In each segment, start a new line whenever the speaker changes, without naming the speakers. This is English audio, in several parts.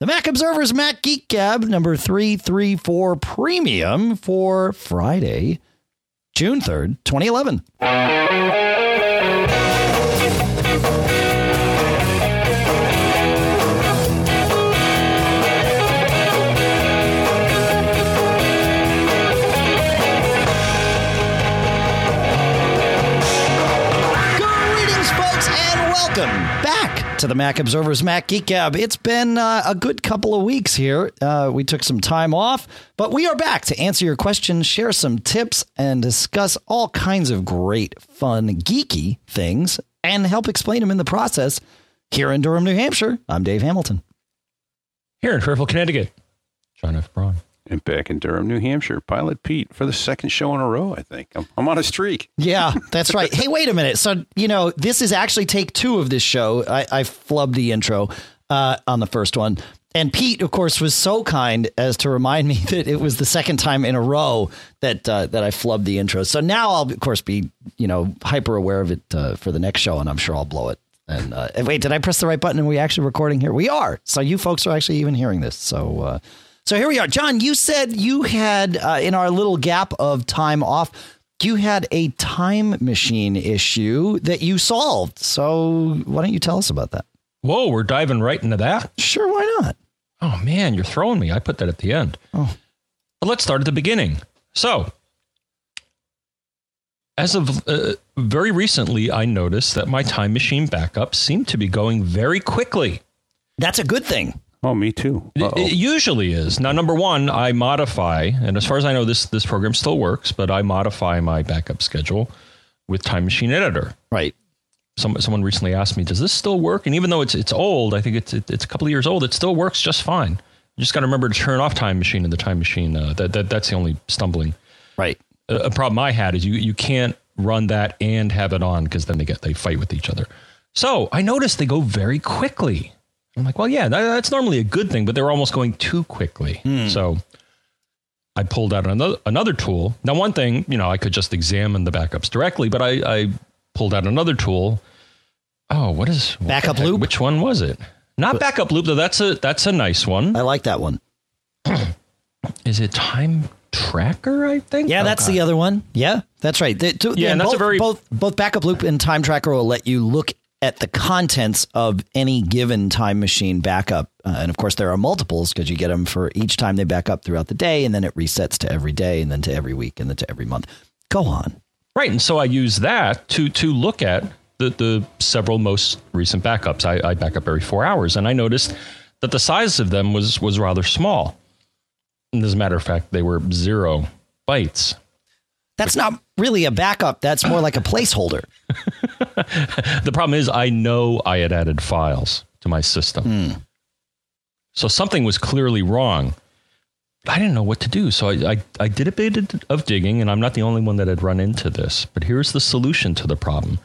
The Mac Observer's Mac Geek Gab number 334 Premium for Friday, June 3rd, 2011. Greetings, folks, and welcome back to the Mac Observer's Mac Geek Gab. It's been a good couple of weeks here. We took some time off, but we are back to answer your questions, share some tips, and discuss all kinds of great, fun, geeky things, and help explain them in the process. Here in Durham, New Hampshire, I'm Dave Hamilton.
Here in Fairfield, Connecticut, John F. Braun.
And back in Durham, New Hampshire, Pilot Pete for the second show in a row, I think. I'm on a streak.
Yeah, that's right. Hey, wait a minute. So, this is actually take 2 of this show. I flubbed the intro on the first one. And Pete, of course, was so kind as to remind me that it was the second time in a row that I flubbed the intro. So now I'll, of course, be, hyper aware of it for the next show, and I'm sure I'll blow it. And wait, did I press the right button? Are we actually recording here? We are. So you folks are actually even hearing this. So here we are. John, you said you had, in our little gap of time off, you had a time machine issue that you solved. So why don't you tell us about that?
Whoa, we're diving right into that.
Sure, why not?
Oh, man, you're throwing me. I put that at the end.
Oh.
But let's start at the beginning. So, as of very recently, I noticed that my time machine backups seem to be going very quickly.
That's a good thing.
Oh, me too.
It usually is. Now, number one, I modify, and as far as I know, this program still works, but I modify my backup schedule with Time Machine Editor.
Right.
Someone recently asked me, does this still work? And even though it's old, I think it's a couple of years old, it still works just fine. You just got to remember to turn off Time Machine in the Time Machine. That's the only stumbling.
Right.
A problem I had is you can't run that and have it on because then they fight with each other. So I noticed they go very quickly. I'm like, well, yeah, that's normally a good thing, but they're almost going too quickly. So I pulled out another tool. Now, one thing, I could just examine the backups directly, but I pulled out another tool. Oh, what is
Backup Loop?
Which one was it? Not Backup Loop, though. That's a nice one.
I like that one.
Is it Time Tracker, I think?
Yeah, that's the other one. Yeah, that's right.
And that's
both Backup Loop and Time Tracker will let you look at the contents of any given time machine backup. And of course, there are multiples because you get them for each time they back up throughout the day. And then it resets to every day and then to every week and then to every month. Go on.
Right. And so I use that to look at the several most recent backups. I back up every 4 hours. And I noticed that the size of them was rather small. And as a matter of fact, they were 0 bytes.
That's not really a backup. That's more like a placeholder.
The problem is I know I had added files to my system. So something was clearly wrong. I didn't know what to do. So I did a bit of digging, and I'm not the only one that had run into this. But here's the solution to the problem.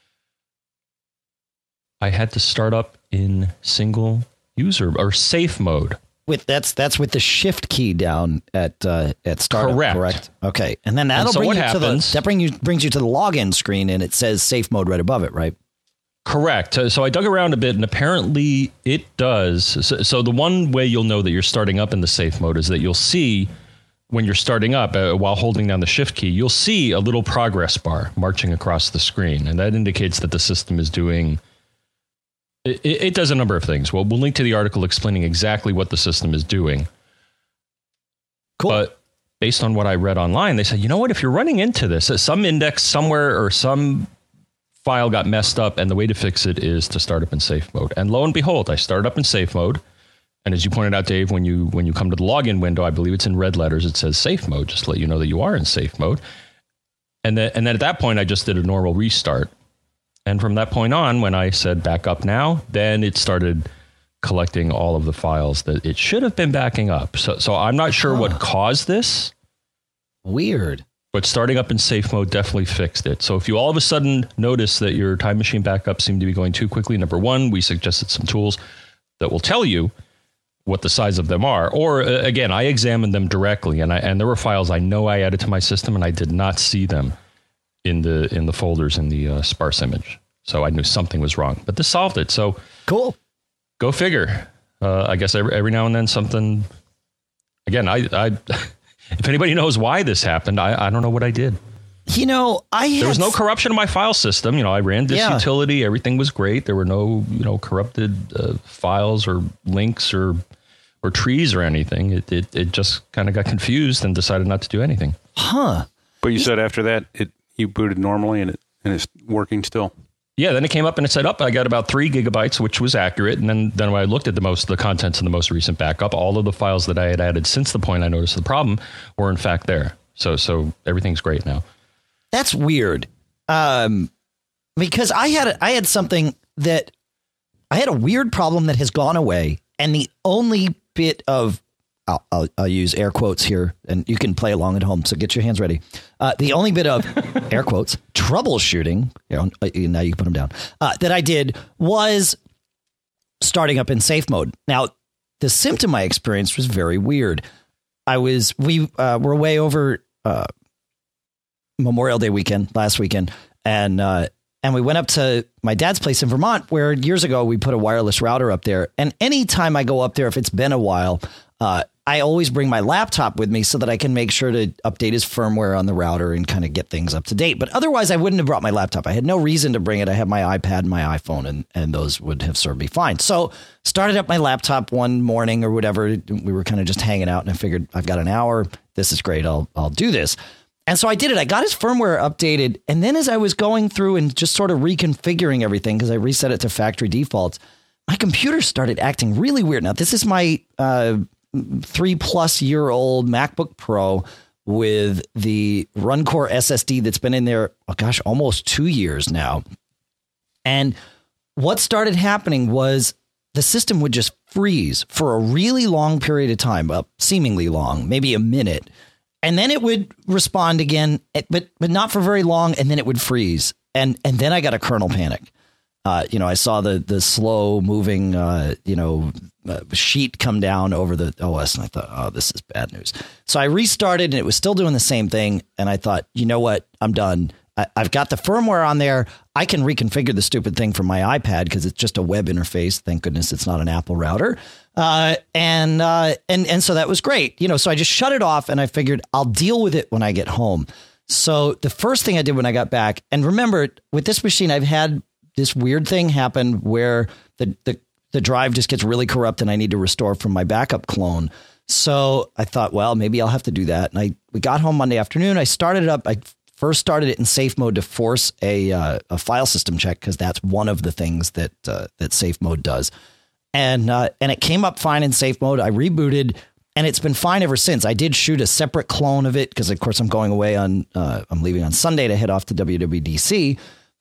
I had to start up in single user or safe mode.
That's with the shift key down at startup, correct? Okay, and then that'll bring brings you to the login screen, and it says safe mode right above it, right?
Correct. So I dug around a bit, and apparently it does. So the one way you'll know that you're starting up in the safe mode is that you'll see when you're starting up while holding down the shift key, you'll see a little progress bar marching across the screen, and that indicates that the system is doing. It does a number of things. We'll link to the article explaining exactly what the system is doing.
Cool.
But based on what I read online, they said, you know what, if you're running into this, some index somewhere or some file got messed up, and the way to fix it is to start up in safe mode. And lo and behold, I started up in safe mode. And as you pointed out, Dave, when you come to the login window, I believe it's in red letters, it says safe mode, just to let you know that you are in safe mode. And then at that point, I just did a normal restart. And from that point on, when I said back up now, then it started collecting all of the files that it should have been backing up. So I'm not sure what caused this.
Weird.
But starting up in safe mode definitely fixed it. So if you all of a sudden notice that your time machine backups seem to be going too quickly, number one, we suggested some tools that will tell you what the size of them are. Or again, I examined them directly, and there were files I know I added to my system, and I did not see them in the folders in the sparse image. So I knew something was wrong, but this solved it. So
cool.
Go figure. I guess every now and then something. Again, I if anybody knows why this happened, I don't know what I did.
There
was no corruption in my file system. I ran this
Yeah.
utility. Everything was great. There were no, corrupted files or links or trees or anything. It just kind of got confused and decided not to do anything.
Huh.
But you said after that, you booted normally and it's working still.
Yeah, then it came up and it said, I got about 3 gigabytes, which was accurate. And then when I looked at the contents of the most recent backup, all of the files that I had added since the point I noticed the problem were in fact there. So everything's great now.
That's weird. Because I had something that I had a weird problem that has gone away. And the only bit of, I'll use air quotes here, and you can play along at home. So get your hands ready. The only bit of air quotes troubleshooting, now you can put them down, that I did was starting up in safe mode. Now, the symptom I experienced was very weird. We were away over Memorial Day weekend, last weekend, and we went up to my dad's place in Vermont, where years ago we put a wireless router up there. And anytime I go up there, if it's been a while, I always bring my laptop with me so that I can make sure to update his firmware on the router and kind of get things up to date. But otherwise, I wouldn't have brought my laptop. I had no reason to bring it. I have my iPad and my iPhone, and those would have served me fine. So started up my laptop one morning or whatever. We were kind of just hanging out, and I figured I've got an hour. This is great. I'll do this. And so I did it. I got his firmware updated. And then as I was going through and just sort of reconfiguring everything, because I reset it to factory defaults, my computer started acting really weird. Now, this is my 3+ year old MacBook Pro with the RunCore SSD that's been in there, almost 2 years now. And what started happening was the system would just freeze for a really long period of time, seemingly long, maybe a minute. And then it would respond again, but not for very long. And then it would freeze. And then I got a kernel panic. I saw the slow moving, sheet come down over the OS, and I thought, oh, this is bad news. So I restarted, and it was still doing the same thing. And I thought, you know what? I'm done. I've got the firmware on there. I can reconfigure the stupid thing from my iPad because it's just a web interface. Thank goodness it's not an Apple router. And so that was great. So I just shut it off, and I figured I'll deal with it when I get home. So the first thing I did when I got back, and remember, with this machine, I've had this weird thing happen where the drive just gets really corrupt and I need to restore from my backup clone. So I thought, well, maybe I'll have to do that. And we got home Monday afternoon. I started it up. I first started it in safe mode to force a file system check, because that's one of the things that safe mode does. And it came up fine in safe mode. I rebooted, and it's been fine ever since. I did shoot a separate clone of it because, of course, I'm going away I'm leaving on Sunday to head off to WWDC.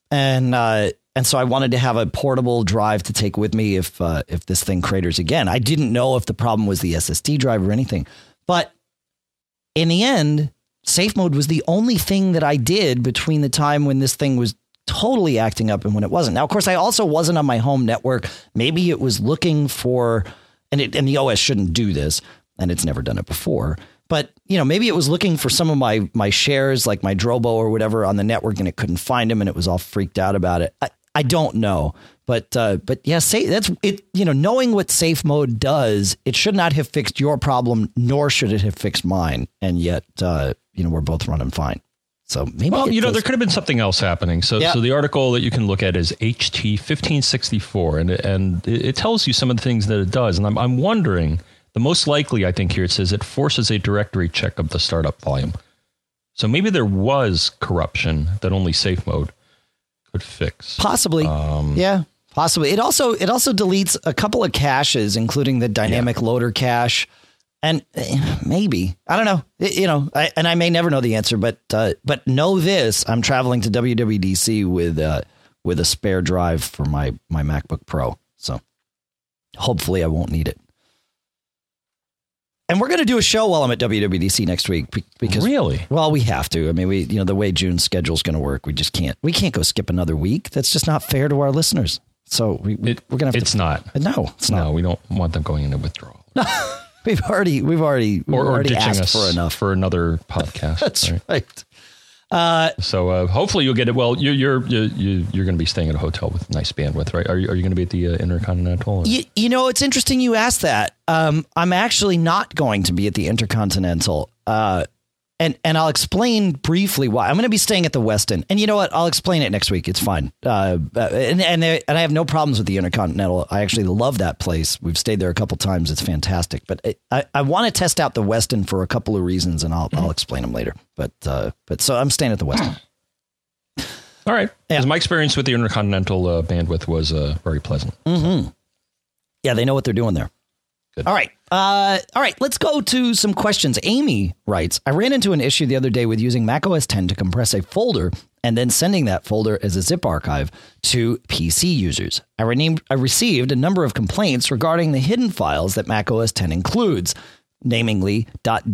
And so I wanted to have a portable drive to take with me if this thing craters again. I didn't know if the problem was the SSD drive or anything. But in the end, safe mode was the only thing that I did between the time when this thing was totally acting up and when it wasn't. Now, of course, I also wasn't on my home network. Maybe it was looking for, and the OS shouldn't do this, and it's never done it before. But, maybe it was looking for some of my shares, like my Drobo or whatever, on the network, and it couldn't find them, and it was all freaked out about it. I don't know. But yeah, that's it. Knowing what safe mode does, it should not have fixed your problem, nor should it have fixed mine. And yet, we're both running fine. So maybe. Well,
there could have been something else happening. So the article that you can look at is HT 1564, and it tells you some of the things that it does. And I'm wondering, the most likely, I think here it says it forces a directory check of the startup volume. So maybe there was corruption that only safe mode could fix.
Possibly. Yeah, possibly. It also deletes a couple of caches, including the dynamic loader cache. And maybe, I don't know, I may never know the answer, but know this: I'm traveling to WWDC with a spare drive for my MacBook Pro. So hopefully I won't need it. And we're going to do a show while I'm at WWDC next week because
really,
well, we have to. I mean, the way June's schedule is going to work, we just can't. We can't go skip another week. That's just not fair to our listeners. So we're going to have to.
It's not.
No, it's not.
No, we don't want them going into withdrawal.
We've already
or ditching
asked
us
for enough
for another podcast.
That's right.
So hopefully you'll get it. Well, you're going to be staying at a hotel with nice bandwidth, right? Are you going to be at the Intercontinental?
You know, it's interesting you asked that. I'm actually not going to be at the Intercontinental. And I'll explain briefly why. I'm going to be staying at the Westin. And you know what? I'll explain it next week. It's fine. And I have no problems with the Intercontinental. I actually love that place. We've stayed there a couple times. It's fantastic. But I want to test out the Westin for a couple of reasons, and I'll explain them later. But so I'm staying at the Westin.
All right.
Yeah.
'Cause my experience with the Intercontinental bandwidth was very pleasant.
Mm-hmm. Yeah, they know what they're doing there.
Good.
All right. All right. Let's go to some questions. Amy writes, I ran into an issue the other day with using Mac OS X to compress a folder and then sending that folder as a zip archive to PC users. I received a number of complaints regarding the hidden files that Mac OS X includes, namely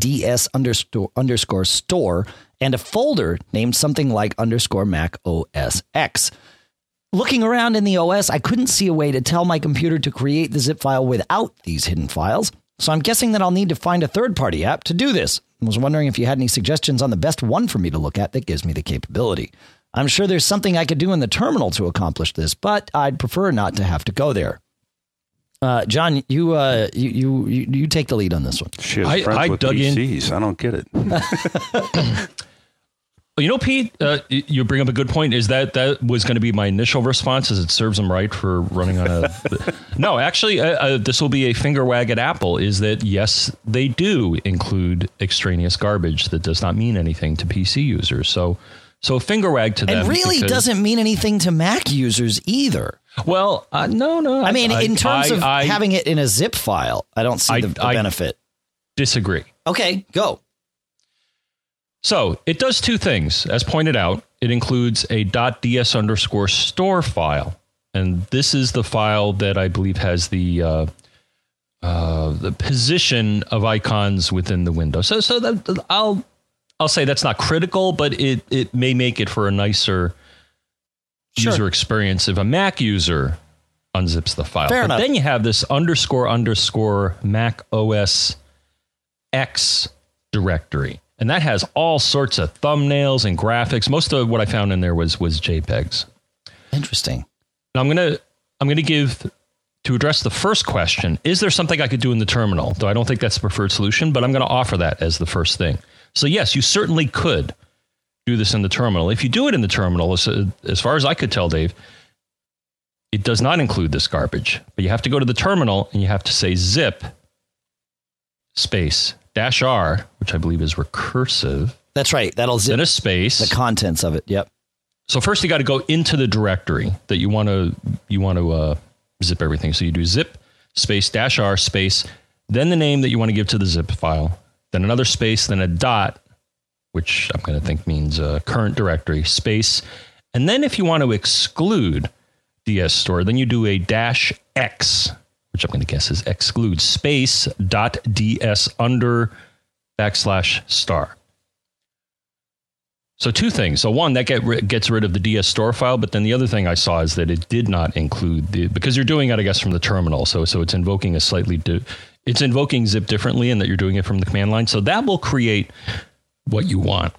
.ds_store and a folder named something like _Mac OS X. Looking around in the OS, I couldn't see a way to tell my computer to create the zip file without these hidden files, so I'm guessing that I'll need to find a third-party app to do this. I was wondering if you had any suggestions on the best one for me to look at that gives me the capability. I'm sure there's something I could do in the terminal to accomplish this, but I'd prefer not to have to go there. John, you take the lead on this one.
She has friends with PCs. I don't get it.
You know, Pete, you bring up a good point. Is that was going to be my initial response? Is it serves them right for running on a... No, actually, this will be a finger wag at Apple, is that, yes, they do include extraneous garbage that does not mean anything to PC users. So finger wag to them.
And really doesn't mean anything to Mac users either.
Well, no.
I mean, in terms of having it in a zip file, I don't see the benefit.
Disagree.
Okay, go.
So it does two things. As pointed out, it includes a .ds_store file. And this is the file that I believe has the position of icons within the window. So that I'll say that's not critical, but it may make it for a nicer user experience if a Mac user unzips the file.
Fair enough.
Then you have this __ Mac OS X directory. And that has all sorts of thumbnails and graphics. Most of what I found in there was JPEGs.
Interesting.
Now I'm gonna give, to address the first question, is there something I could do in the terminal? Though I don't think that's the preferred solution, but I'm going to offer that as the first thing. So yes, you certainly could do this in the terminal. If you do it in the terminal, as far as I could tell, Dave, it does not include this garbage. But you have to go to the terminal and you have to say zip space -R, which I believe is recursive.
That's right. That'll zip
then a space.
The contents of it. Yep.
So first you got to go into the directory that you want to zip everything. So you do zip space -R space, then the name that you want to give to the zip file, then another space, then a dot, which I'm going to think means current directory space. And then if you want to exclude DS store, then you do a -X, which I'm going to guess is exclude space .ds_*. So two things. So one, that gets rid of the DS store file, but then the other thing I saw is that it did not include because you're doing it, I guess, from the terminal. So it's invoking it's invoking zip differently, and that you're doing it from the command line. So that will create what you want.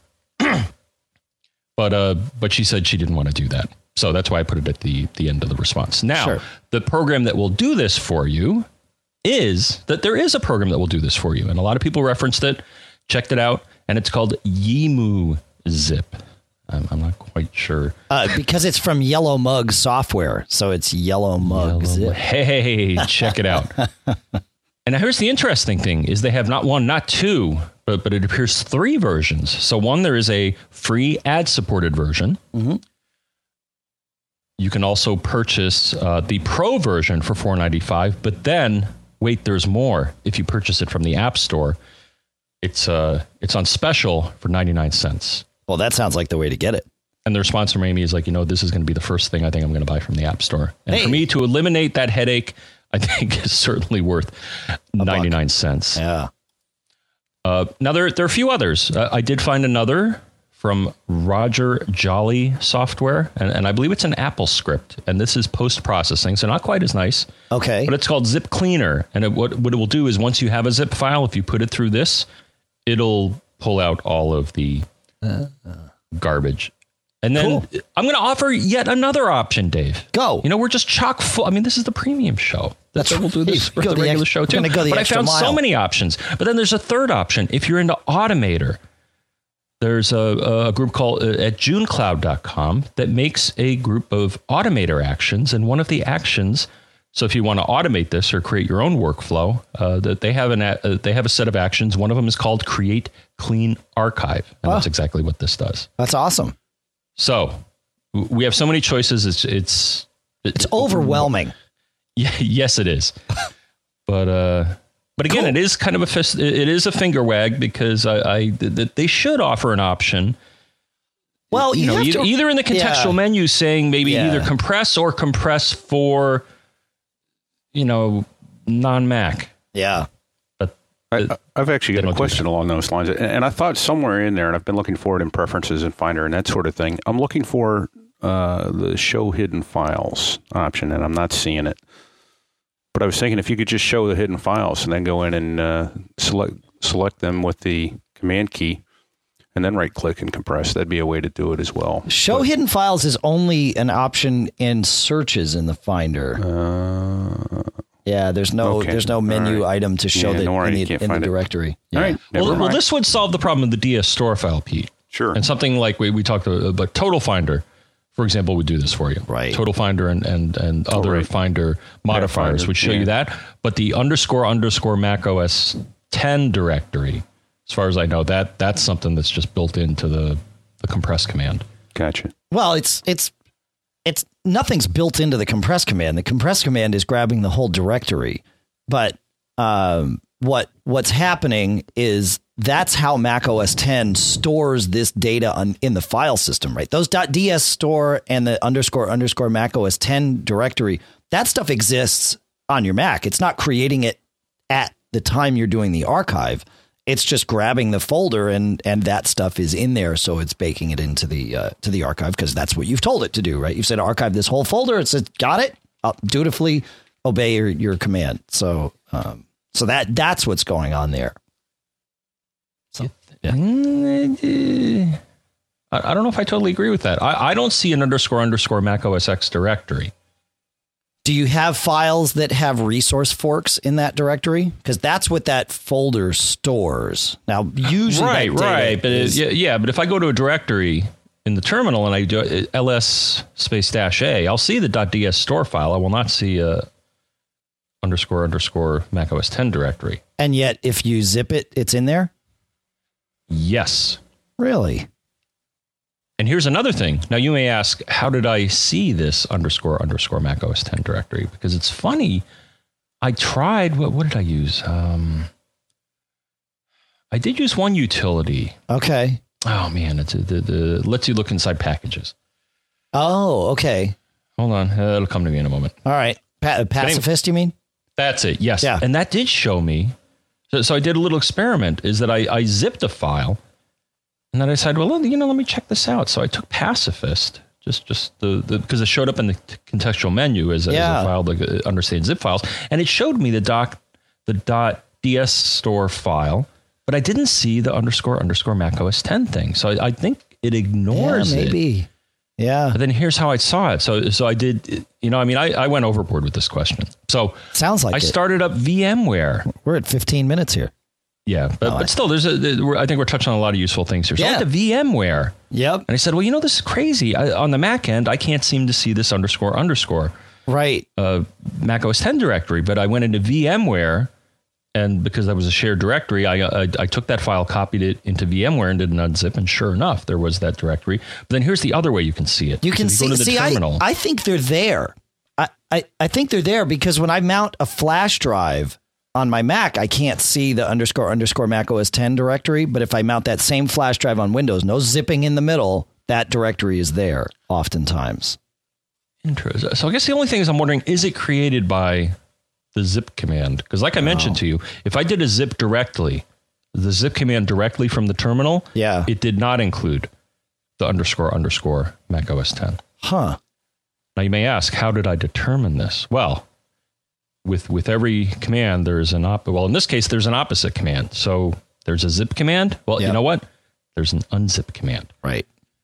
But she said she didn't want to do that. So that's why I put it at the end of the response. Now, The program that will do this for you is that there is a program that will do this for you. And a lot of people referenced it, checked it out, and it's called YiMu Zip. I'm not quite sure.
Because it's from Yellow Mug Software. So it's Yellow Mug Zip.
Hey, check it out. And here's the interesting thing is they have not one, not two, but it appears 3 versions. So one, there is a free ad-supported version. Mm-hmm. You can also purchase the Pro version for $4.95, but then wait, there's more. If you purchase it from the App Store, it's on special for 99 cents.
Well, that sounds like the way to get it.
And the response from Amy is like, this is going to be the first thing I think I'm going to buy from the App Store. And for me to eliminate that headache, I think is certainly worth 99 cents.
Yeah.
Now there are a few others. I did find another from Roger Jolly Software, and I believe it's an Apple script, and this is post-processing, so not quite as nice.
Okay.
But it's called Zip Cleaner, and what it will do is once you have a zip file, if you put it through this, it'll pull out all of the garbage. And then
Cool.
I'm going to offer yet another option, Dave.
Go.
You know, we're just chock full. I mean, this is the premium show.
That's
We'll do this
right.
for
Go
the
the
regular
ex-
show
we're
too.
gonna go the
But I
extra
found so
mile.
many options. But then there's a third option. If you're into Automator, there's a group called at junecloud.com that makes a group of Automator actions. And one of the actions, so if you want to automate this or create your own workflow, that they have a set of actions. One of them is called Create Clean Archive. And that's exactly what this does.
That's awesome.
So we have so many choices. It's
overwhelming.
Yeah, yes, it is. But again,
Cool.
it is kind of it is a finger wag because they should offer an option.
Well,
You know,
have to-
either in the contextual
Yeah.
menu saying maybe
Yeah.
either compress or compress for, non-Mac.
Yeah.
But
I've actually
They
got
don't
a
do
question
that.
along those lines. And I thought somewhere in there, and I've been looking for it in Preferences and Finder and that sort of thing, I'm looking for the Show Hidden Files option, and I'm not seeing it. But I was thinking if you could just show the hidden files and then go in and select them with the Command key and then right-click and compress, that'd be a way to do it as well.
Show hidden files is only an option in searches in the Finder. Yeah, there's no menu item to show
Yeah,
that
no worry,
in
you
the
can't find it.
directory.
All right.
well,
never mind.
this would solve the problem of the DS store file, Pete.
Sure.
And something like we talked about Total Finder, for example, would do this for you.
Right.
Total Finder and other
right.
Finder modifiers
Finder,
would show
yeah.
you that. But the __ Mac OS 10 directory, as far as I know, that's something that's just built into the compress command.
Gotcha.
Well, it's nothing's built into the compress command. The compress command is grabbing the whole directory. But what's happening is that's how Mac OS 10 stores this data in the file system, right? Those .ds store and the __ Mac OS 10 directory, that stuff exists on your Mac. It's not creating it at the time you're doing the archive. It's just grabbing the folder and that stuff is in there. So it's baking it into the archive because that's what you've told it to do, right? You've said archive this whole folder. It says, got it. I'll dutifully obey your command. So that's what's going on there. So, yeah.
I don't know if I totally agree with that. I don't see an __ Mac OS X directory.
Do you have files that have resource forks in that directory? Because that's what that folder stores. Now, usually
Right. But but if I go to a directory in the terminal and I do ls --a, I'll see the .ds store file. I will not see a __ Mac OS 10 directory.
And yet, if you zip it, it's in there?
Yes.
Really?
And here's another thing. Now you may ask, how did I see this __ Mac OS 10 directory? Because it's funny. I tried. What did I use? I did use one utility.
Okay.
Oh man, it's the lets you look inside packages.
Oh, okay.
Hold on, it'll come to me in a moment.
All right. Pacifist, you mean?
That's it. Yes.
Yeah.
And that did show me. So I did a little experiment. Is that I zipped a file. And then I decided, well, let me check this out. So I took Pacifist, just the because it showed up in the contextual menu as a file that understands zip files, and it showed me the .ds store file, but I didn't see the __ Mac OS 10 thing. So I think it ignores it.
Maybe. Yeah.
But then here's how I saw it. So I did. I went overboard with this question. So
Sounds like
I started up VMware.
We're at 15 minutes here.
Yeah, but still, I think we're touching on a lot of useful things here. So I went to VMware.
Yep.
And I said, well, this is crazy. On the Mac end, I can't seem to see this __
Right.
Mac OS 10 directory. But I went into VMware, and because that was a shared directory, I took that file, copied it into VMware, and did an unzip. And sure enough, there was that directory. But then here's the other way you can see it.
You can
go to the terminal.
I think they're there. I think they're there because when I mount a flash drive on my Mac, I can't see the __ Mac OS 10 directory. But if I mount that same flash drive on Windows, no zipping in the middle, that directory is there oftentimes.
Interesting. So I guess the only thing is I'm wondering, is it created by the zip command? Because like I mentioned to you, if I did a zip directly, the zip command directly from the terminal, it did not include the __ Mac OS 10.
Huh.
Now you may ask, how did I determine this? Well, with every command, there's in this case, there's an opposite command. So there's a zip command. Well, you know what? There's an unzip command.
Right.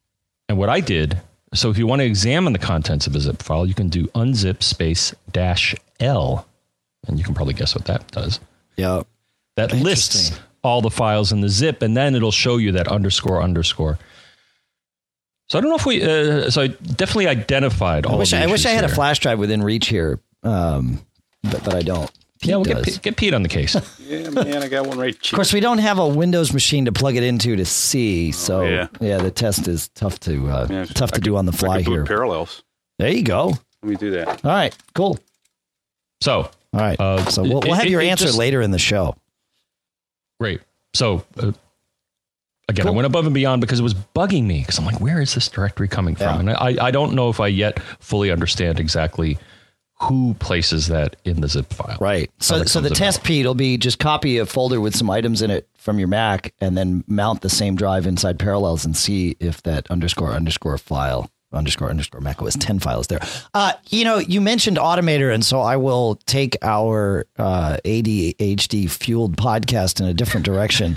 And what I did, so if you want to examine the contents of a zip file, you can do unzip space -L. And you can probably guess what that does.
Yeah.
That lists all the files in the zip, and then it'll show you that __. So I don't know if we, so I definitely identified all of the
I wish I had
here.
a flash drive within reach here, but I don't.
Yeah, we'll get Pete on the case.
Yeah, man, I got one right.
Of course, we don't have a Windows machine to plug it into to see, so yeah, the test is tough to do on the fly here.
Parallels.
There you go.
Let me do that.
All right, cool.
So,
all right, so we'll have your answer later in the show.
Great. So, again, I went above and beyond because it was bugging me because I'm like, where is this directory coming from? And I don't know if I yet fully understand exactly who places that in the zip file.
Right. So the test, Pete, will be just copy a folder with some items in it from your Mac and then mount the same drive inside Parallels and see if that __ file, __ macOS 10 file is there. You mentioned Automator, and so I will take our ADHD fueled podcast in a different direction.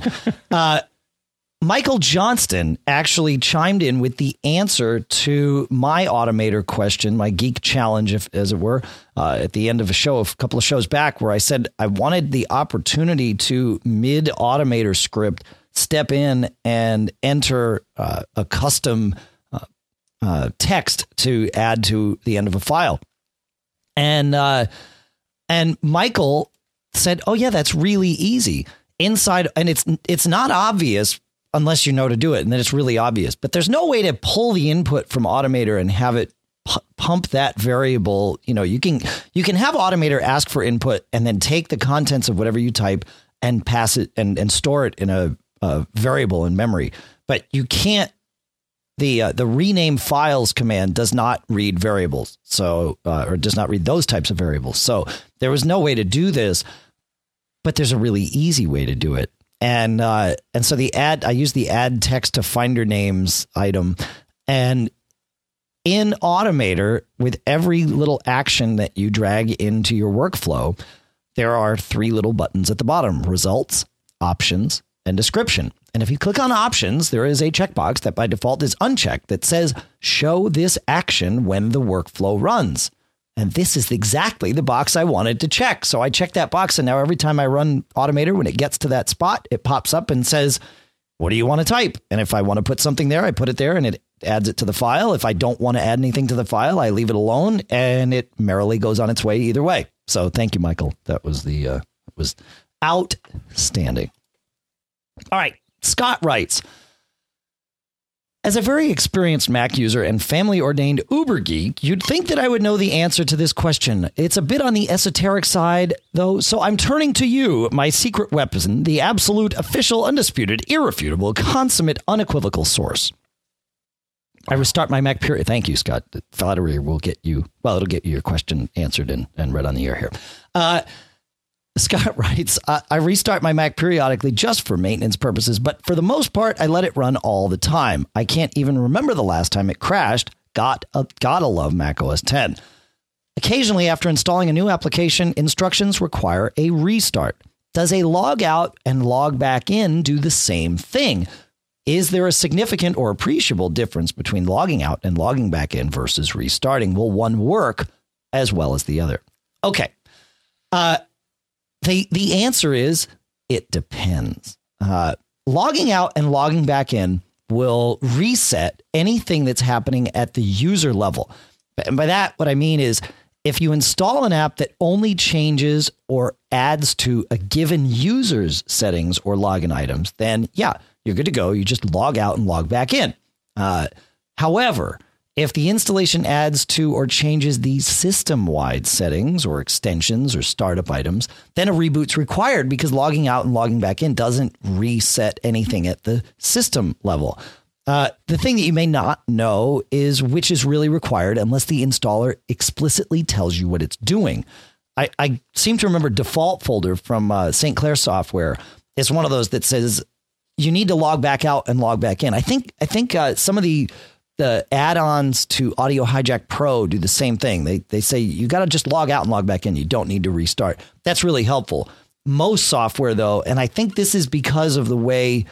Michael Johnston actually chimed in with the answer to my Automator question, my geek challenge, as it were, at the end of a couple of shows back, where I said I wanted the opportunity to mid-Automator script step in and enter a custom text to add to the end of a file. And Michael said, "Oh yeah, that's really easy inside." And it's not obvious unless you know to do it, and then it's really obvious. But there's no way to pull the input from Automator and have it pump that variable. You can have Automator ask for input and then take the contents of whatever you type and pass it and store it in a variable in memory. But you can't. The rename files command does not read variables, or does not read those types of variables. So there was no way to do this, but there's a really easy way to do it. And so I use the add text to finder names item, and in Automator, with every little action that you drag into your workflow, there are 3 little buttons at the bottom: results, options, and description. And if you click on options, there is a checkbox that by default is unchecked that says show this action when the workflow runs. And this is exactly the box I wanted to check. So I checked that box, and now every time I run Automator, when it gets to that spot, it pops up and says, what do you want to type? And if I want to put something there, I put it there and it adds it to the file. If I don't want to add anything to the file, I leave it alone and it merrily goes on its way either way. So thank you, Michael. That was it was outstanding. All right. Scott writes, as a very experienced Mac user and family-ordained Uber geek, you'd think that I would know the answer to this question. It's a bit on the esoteric side, though, so I'm turning to you, my secret weapon, the absolute, official, undisputed, irrefutable, consummate, unequivocal source. I restart my Mac period. Thank you, Scott. Flattery will get you, it'll get you your question answered and read on the air here. Scott writes, I restart my Mac periodically just for maintenance purposes, but for the most part, I let it run all the time. I can't even remember the last time it crashed. Gotta love macOS 10. Occasionally, after installing a new application, instructions require a restart. Does a log out and log back in do the same thing? Is there a significant or appreciable difference between logging out and logging back in versus restarting? Will one work as well as the other? Okay. The answer is it depends. Logging out and logging back in will reset anything that's happening at the user level. And by that, what I mean is if you install an app that only changes or adds to a given user's settings or login items, then yeah, you're good to go. You just log out and log back in. However, if the installation adds to or changes the system-wide settings or extensions or startup items, then a reboot's required because logging out and logging back in doesn't reset anything at the system level. The thing that you may not know is which is really required unless the installer explicitly tells you what it's doing. I seem to remember Default Folder from St. Clair Software. It's one of those that says you need to log back out and log back in. I think some of the add-ons to Audio Hijack Pro do the same thing. They say you got to just log out and log back in. You don't need to restart. That's really helpful. Most software, though, and I think this is because of the way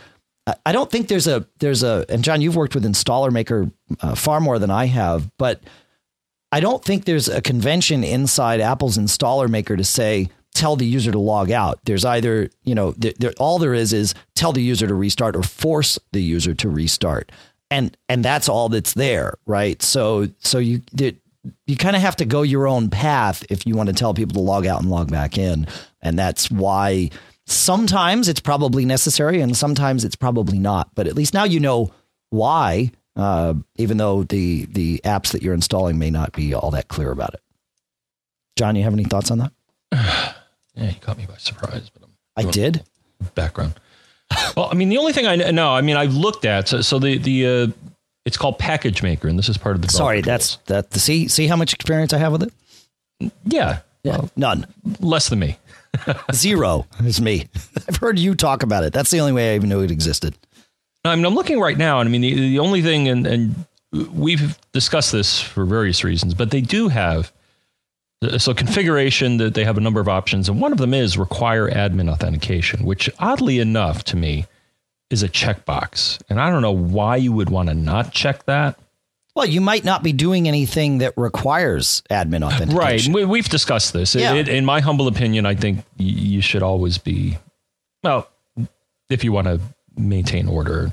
I don't think there's a, and John, you've worked with Installer Maker far more than I have, but I don't think there's a convention inside Apple's Installer Maker to say, tell the user to log out. There's either, all there is tell the user to restart or force the user to restart. And that's all that's there. Right. So you kind of have to go your own path if you want to tell people to log out and log back in. And that's why sometimes it's probably necessary and sometimes it's probably not. But at least now you know why, even though the apps that you're installing may not be all that clear about it. John, you have any thoughts on that?
Yeah, you caught me by surprise. But
I did?
Background. Well, I mean, the only thing I know, I mean, I've looked at, so the it's called Package Maker, and this is part of the.
Sorry, that's see how much experience I have with it?
Yeah.
Well, none.
Less than me.
0 is me. I've heard you talk about it. That's the only way I even knew it existed.
I mean, I'm looking right now, and I mean, the only thing, and we've discussed this for various reasons, but they do have, so configuration, that they have a number of options, and one of them is require admin authentication, which oddly enough to me is a checkbox. And I don't know why you would want to not check that.
Well, you might not be doing anything that requires admin authentication.
Right. We've discussed this.
Yeah.
In my humble opinion, I think you should always be, well, if you want to maintain order.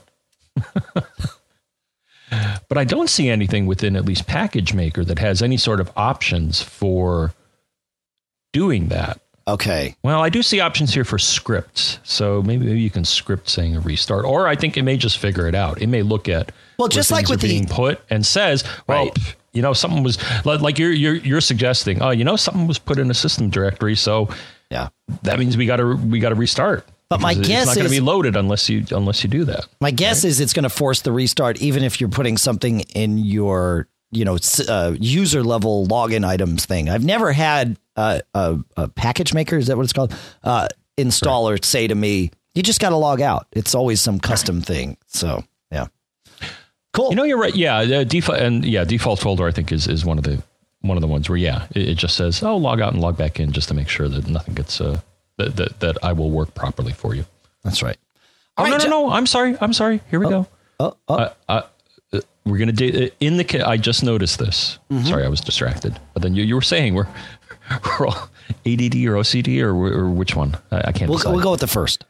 But I don't see anything within at least Package Maker that has any sort of options for doing that.
Okay.
Well, I do see options here for scripts. So maybe you can script saying a restart, or I think it may just figure it out. It may look at,
well, just like with
being put and says, well,
right.
Something was like you're suggesting, something was put in a system directory. So
yeah,
that means we got to restart.
But my guess is
it's not going to be loaded unless you do that.
My guess is it's going to force the restart, even if you're putting something in your, user level login items thing. I've never had a Package Maker, is that what it's called? Installer say to me, you just got to log out. It's always some custom thing. So yeah, cool.
You're right. Yeah, default folder I think is one of the ones where it just says log out and log back in just to make sure that nothing gets that I will work properly for you.
That's right.
No. I'm sorry. Here we go. We're going to I just noticed this. Mm-hmm. Sorry, I was distracted. But then you were saying we're all ADD or OCD or which one? I can't decide.
We'll go with the first.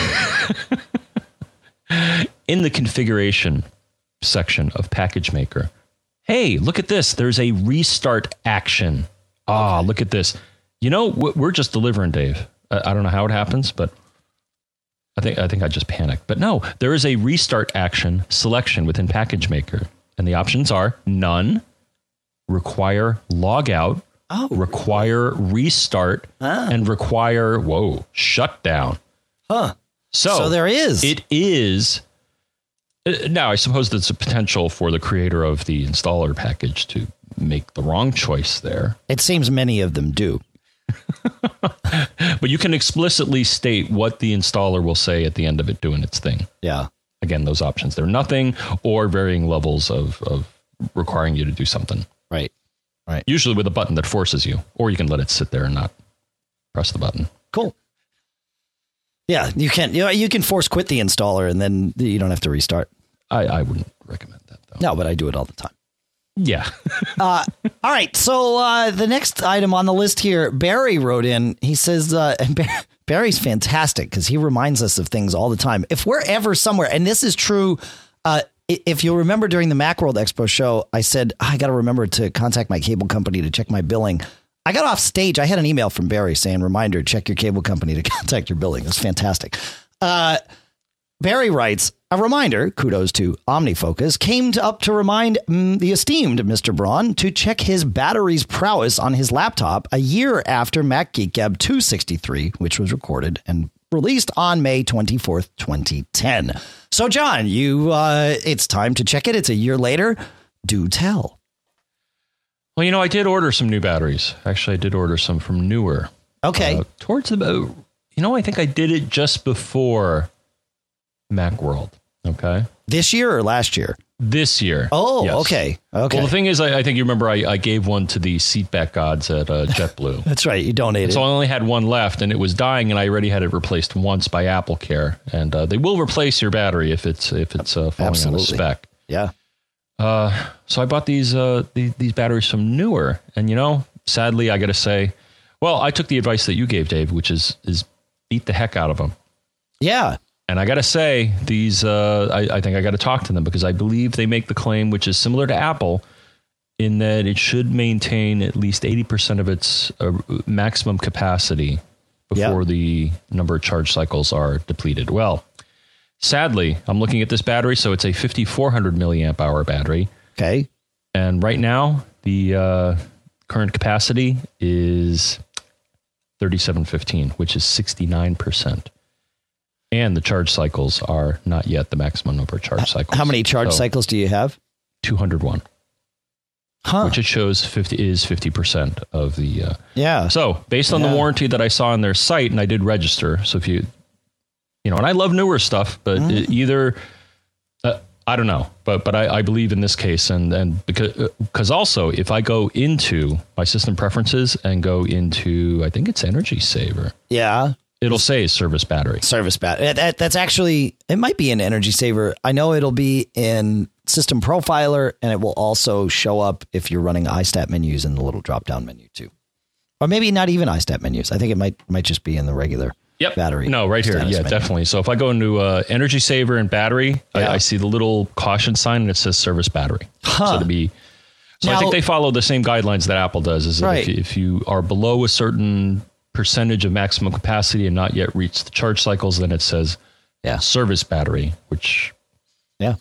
In the configuration section of Package Maker, hey, look at this. There's a restart action. Okay. Look at this. We're just delivering, Dave. I don't know how it happens, but I think I just panicked. But no, there is a restart action selection within Package Maker. And the options are none, require logout, require restart, and require, shutdown.
Huh.
So
there is.
It is. Now, I suppose there's a potential for the creator of the installer package to make the wrong choice there.
It seems many of them do.
But you can explicitly state what the installer will say at the end of it doing its thing.
Yeah.
Again, those options. They're nothing or varying levels of requiring you to do something.
Right.
Usually with a button that forces you, or you can let it sit there and not press the button.
Cool. Yeah, you can force quit the installer and then you don't have to restart.
I wouldn't recommend that, though.
No, but I do it all the time.
Yeah.
All right. So the next item on the list here, Barry wrote in. He says, Barry's fantastic because he reminds us of things all the time. If we're ever somewhere, and this is true, if you'll remember during the Macworld Expo show, I said, I got to remember to contact my cable company to check my billing. I got off stage. I had an email from Barry saying, reminder, check your cable company to contact your billing. It was fantastic. Barry writes, a reminder, kudos to OmniFocus, came up to remind the esteemed Mr. Braun to check his battery's prowess on his laptop a year after Mac Geek Gab 263, which was recorded and released on May 24th, 2010. So, John, it's time to check it. It's a year later. Do tell.
Well, I did order some new batteries. Actually, I did order some from Newer.
Okay.
Towards the, I think I did it just before Macworld. Okay.
This year or last year?
This year.
Oh,
yes.
okay.
Well, the thing is, I think you remember I gave one to the seatback gods at JetBlue.
That's right. You donated.
So I only had one left, and it was dying, and I already had it replaced once by AppleCare. And they will replace your battery if it's falling out of spec.
Yeah.
So I bought these batteries from Newer, and sadly, I got to say, well, I took the advice that you gave, Dave, which is beat the heck out of them.
Yeah.
And I got to say, these, I think I got to talk to them because I believe they make the claim, which is similar to Apple, in that it should maintain at least 80% of its maximum capacity before the number of charge cycles are depleted. Well, sadly, I'm looking at this battery. So it's a 5,400 milliamp hour battery.
Okay.
And right now, the current capacity is 3715, which is 69%. And the charge cycles are not yet the maximum number of charge cycles.
How many charge cycles do you have?
201. Which it shows 50% of the... So based on the warranty that I saw on their site, and I did register. So if you and I love Newer stuff, but either... I don't know, but I believe in this case, and because also if I go into my system preferences and go into, I think it's Energy Saver.
Yeah.
It'll say service battery.
Service battery. That's actually, it might be in Energy Saver. I know it'll be in System Profiler, and it will also show up if you're running iStat menus in the little drop-down menu too. Or maybe not even iStat menus. I think it might just be in the regular battery.
No, right here. Yeah, menu. Definitely. So if I go into Energy Saver and battery, I see the little caution sign and it says service battery. So to be... So now, I think they follow the same guidelines that Apple does. Is that if you are below a certain percentage of maximum capacity and not yet reached the charge cycles, then it says service battery, which... Yeah.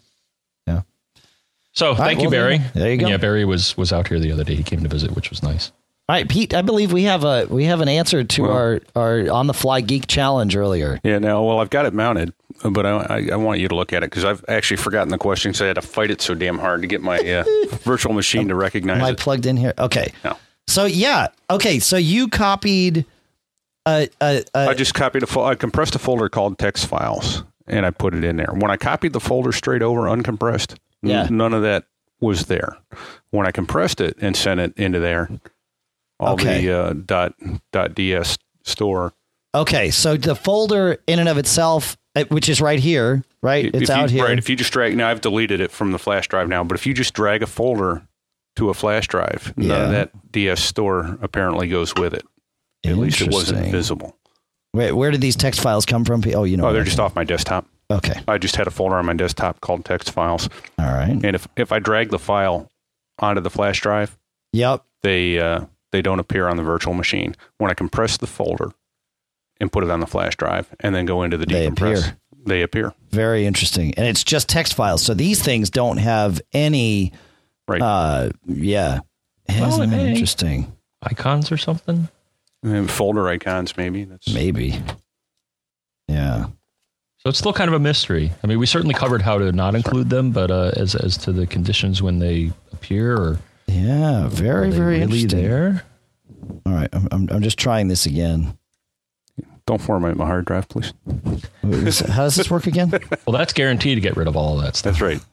So thank you, Barry.
There you go.
Yeah, Barry was out here the other day. He came to visit, which was nice.
All right, Pete, I believe we have an answer to our on the fly geek challenge earlier.
Yeah, well, I've got it mounted, but I want you to look at it because I've actually forgotten the question because I had to fight it so damn hard to get my virtual machine to recognize it.
Am I plugged in here? Okay.
No.
So so you copied.
I just copied I compressed a folder called text files and I put it in there. When I copied the folder straight over uncompressed, none of that was there. When I compressed it and sent it into there. All the .ds store. Okay,
so the folder in and of itself, which is right here, right? It's out here.
Right, if you just drag, now I've deleted it from the flash drive now, but if you just drag a folder to a flash drive, none of that DS store apparently goes with it. At least it wasn't visible.
Wait, where did these text files come from? Oh,
they're just off my desktop.
Okay.
I just had a folder on my desktop called text files.
All right.
And if I drag the file onto the flash drive, they don't appear on the virtual machine. When I compress the folder and put it on the flash drive and then go into the decompress, they appear.
Very interesting. And it's just text files. So these things don't have any... Right. Isn't that interesting?
Icons or something?
Folder icons, maybe.
Maybe. Yeah.
So it's still kind of a mystery. I mean, we certainly covered how to not include them, but as to the conditions when they appear or...
Yeah, very, very
really
interesting.
There.
All right, I'm just trying this again.
Don't format my hard drive, please.
How does this work again?
Well, that's guaranteed to get rid of all of that stuff.
That's right.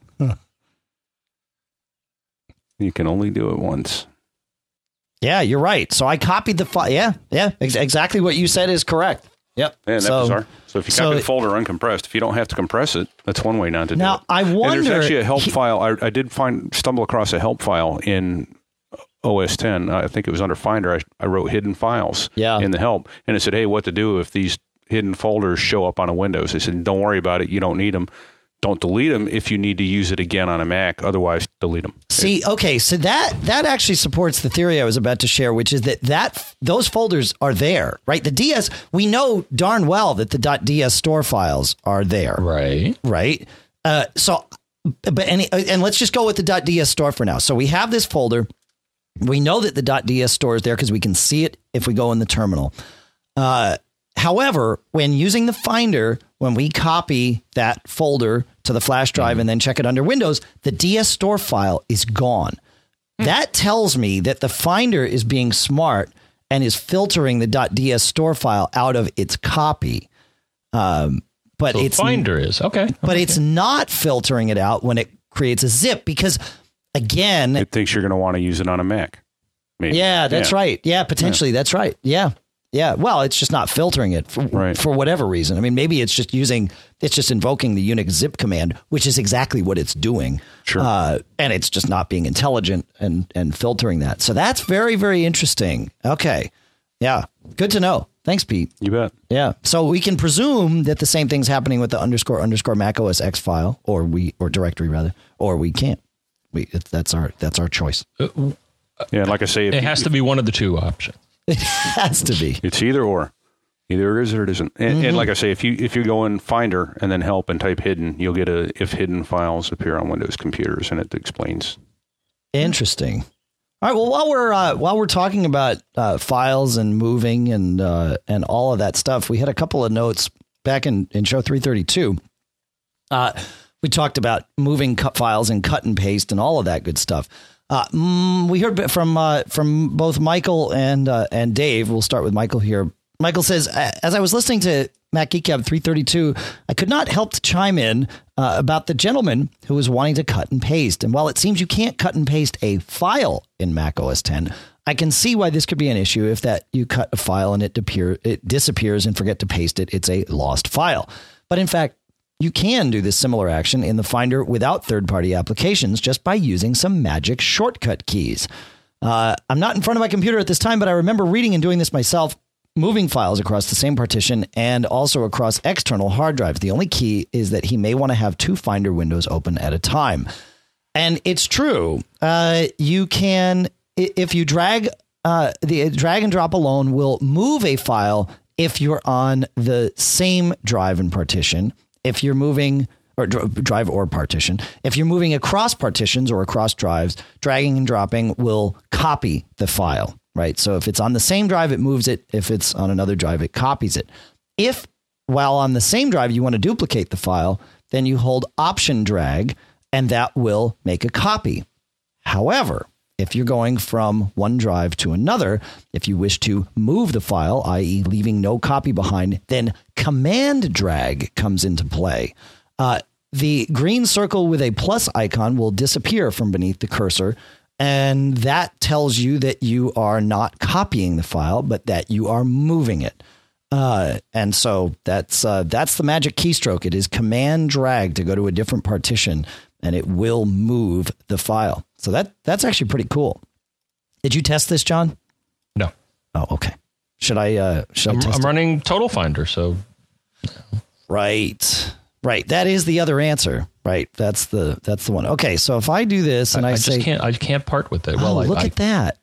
You can only do it once.
Yeah, you're right. So I copied the file. Yeah, exactly what you said is correct. Yep.
Yeah, that's bizarre. So if you copy the folder uncompressed, if you don't have to compress it, that's one way not to do it.
Now, I wonder...
And there's actually a help file. I did stumble across a help file in OS 10. I think it was under Finder. I wrote hidden files in the help. And it said, hey, what to do if these hidden folders show up on a Windows. They said, don't worry about it. You don't need them. Don't delete them if you need to use it again on a Mac. Otherwise, delete them.
See, okay, so that actually supports the theory I was about to share, which is that those folders are there, right? The DS, we know darn well that the .ds store files are there,
right?
Right. And let's just go with the .ds store for now. So we have this folder. We know that the .ds store is there because we can see it if we go in the terminal. However, when using the Finder, when we copy that folder to the flash drive and then check it under Windows, the DS store file is gone. That tells me that the Finder is being smart and is filtering the .ds store file out of its copy. But
Finder is okay.
But it's not filtering it out when it creates a zip because, again,
it thinks you're going to want to use it on a Mac. Maybe.
Yeah, that's right. Yeah, potentially. That's right. Yeah. Yeah. Well, it's just not filtering it for whatever reason. I mean, maybe it's just invoking the Unix zip command, which is exactly what it's doing.
Sure.
And it's just not being intelligent and filtering that. So that's very, very interesting. Okay. Yeah. Good to know. Thanks, Pete.
You bet.
Yeah. So we can presume that the same thing's happening with the _ Mac OS X file or directory rather, or we can't. That's our choice.
Yeah. Like I say,
it has to be one of the two options.
It has to be.
It's either or. Either it is or it isn't. And like I say, if you go in Finder and then help and type hidden, you'll get if hidden files appear on Windows computers, and it explains.
Interesting. All right. Well, while we're talking about files and moving and all of that stuff, we had a couple of notes back in show 332. We talked about moving files and cut and paste and all of that good stuff. We heard from both Michael and Dave. We'll start with Michael here. Michael says, as I was listening to Mac Geek Gab 332, I could not help to chime in about the gentleman who was wanting to cut and paste. And while it seems you can't cut and paste a file in Mac OS X, I can see why this could be an issue if that you cut a file and it disappears and forget to paste it. It's a lost file. But in fact, you can do this similar action in the Finder without third-party applications just by using some magic shortcut keys. I'm not in front of my computer at this time, but I remember reading and doing this myself, moving files across the same partition and also across external hard drives. The only key is that he may want to have two Finder windows open at a time. And it's true. You can, if you drag and drop alone will move a file if you're on the same drive and partition. If you're moving or drive or partition, if you're moving across partitions or across drives, dragging and dropping will copy the file, right? So if it's on the same drive, it moves it. If it's on another drive, it copies it. If while on the same drive, you want to duplicate the file, then you hold Option drag and that will make a copy. However, if you're going from one drive to another, if you wish to move the file, i.e. leaving no copy behind, then Command drag comes into play. The green circle with a plus icon will disappear from beneath the cursor, and that tells you that you are not copying the file, but that you are moving it. And so that's the magic keystroke. It is Command drag to go to a different partition, and it will move the file. So that's actually pretty cool. Did you test this, John?
No.
Oh, okay. Should I test
I'm running Total Finder, so.
Right. That is the other answer. Right. That's the one. Okay. So if I do this and I say,
I can't part with it.
Well, look at that.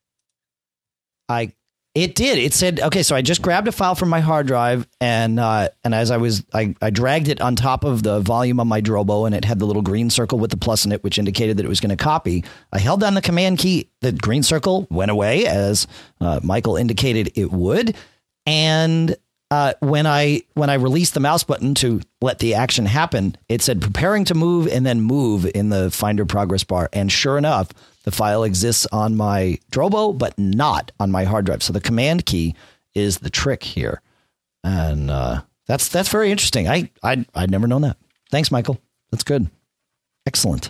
It did. It said, okay, so I just grabbed a file from my hard drive and as I dragged it on top of the volume on my Drobo and it had the little green circle with the plus in it, which indicated that it was going to copy. I held down the Command key. The green circle went away as Michael indicated it would. And when I released the mouse button to let the action happen, it said preparing to move and then move in the Finder progress bar. And sure enough, the file exists on my Drobo, but not on my hard drive. So the Command key is the trick here. And that's very interesting. I'd never known that. Thanks, Michael. That's good. Excellent.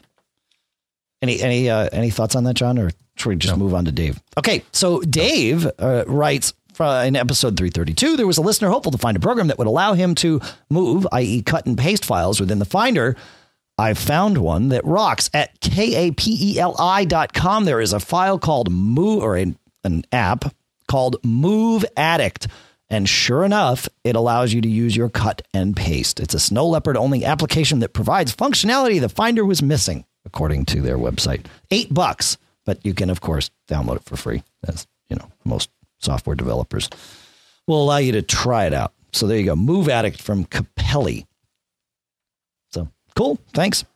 Any thoughts on that, John, or should we just move on to Dave? Okay, so Dave writes, in episode 332, there was a listener hopeful to find a program that would allow him to move, i.e. cut and paste files within the Finder. I found one that rocks. At kapeli.com. There is a file called Move, or an app called Move Addict. And sure enough, it allows you to use your cut and paste. It's a Snow Leopard only application that provides functionality the Finder was missing, according to their website. $8, but you can, of course, download it for free, as you know, most software developers will allow you to try it out. So there you go. Move Addict from Capelli. So cool. Thanks.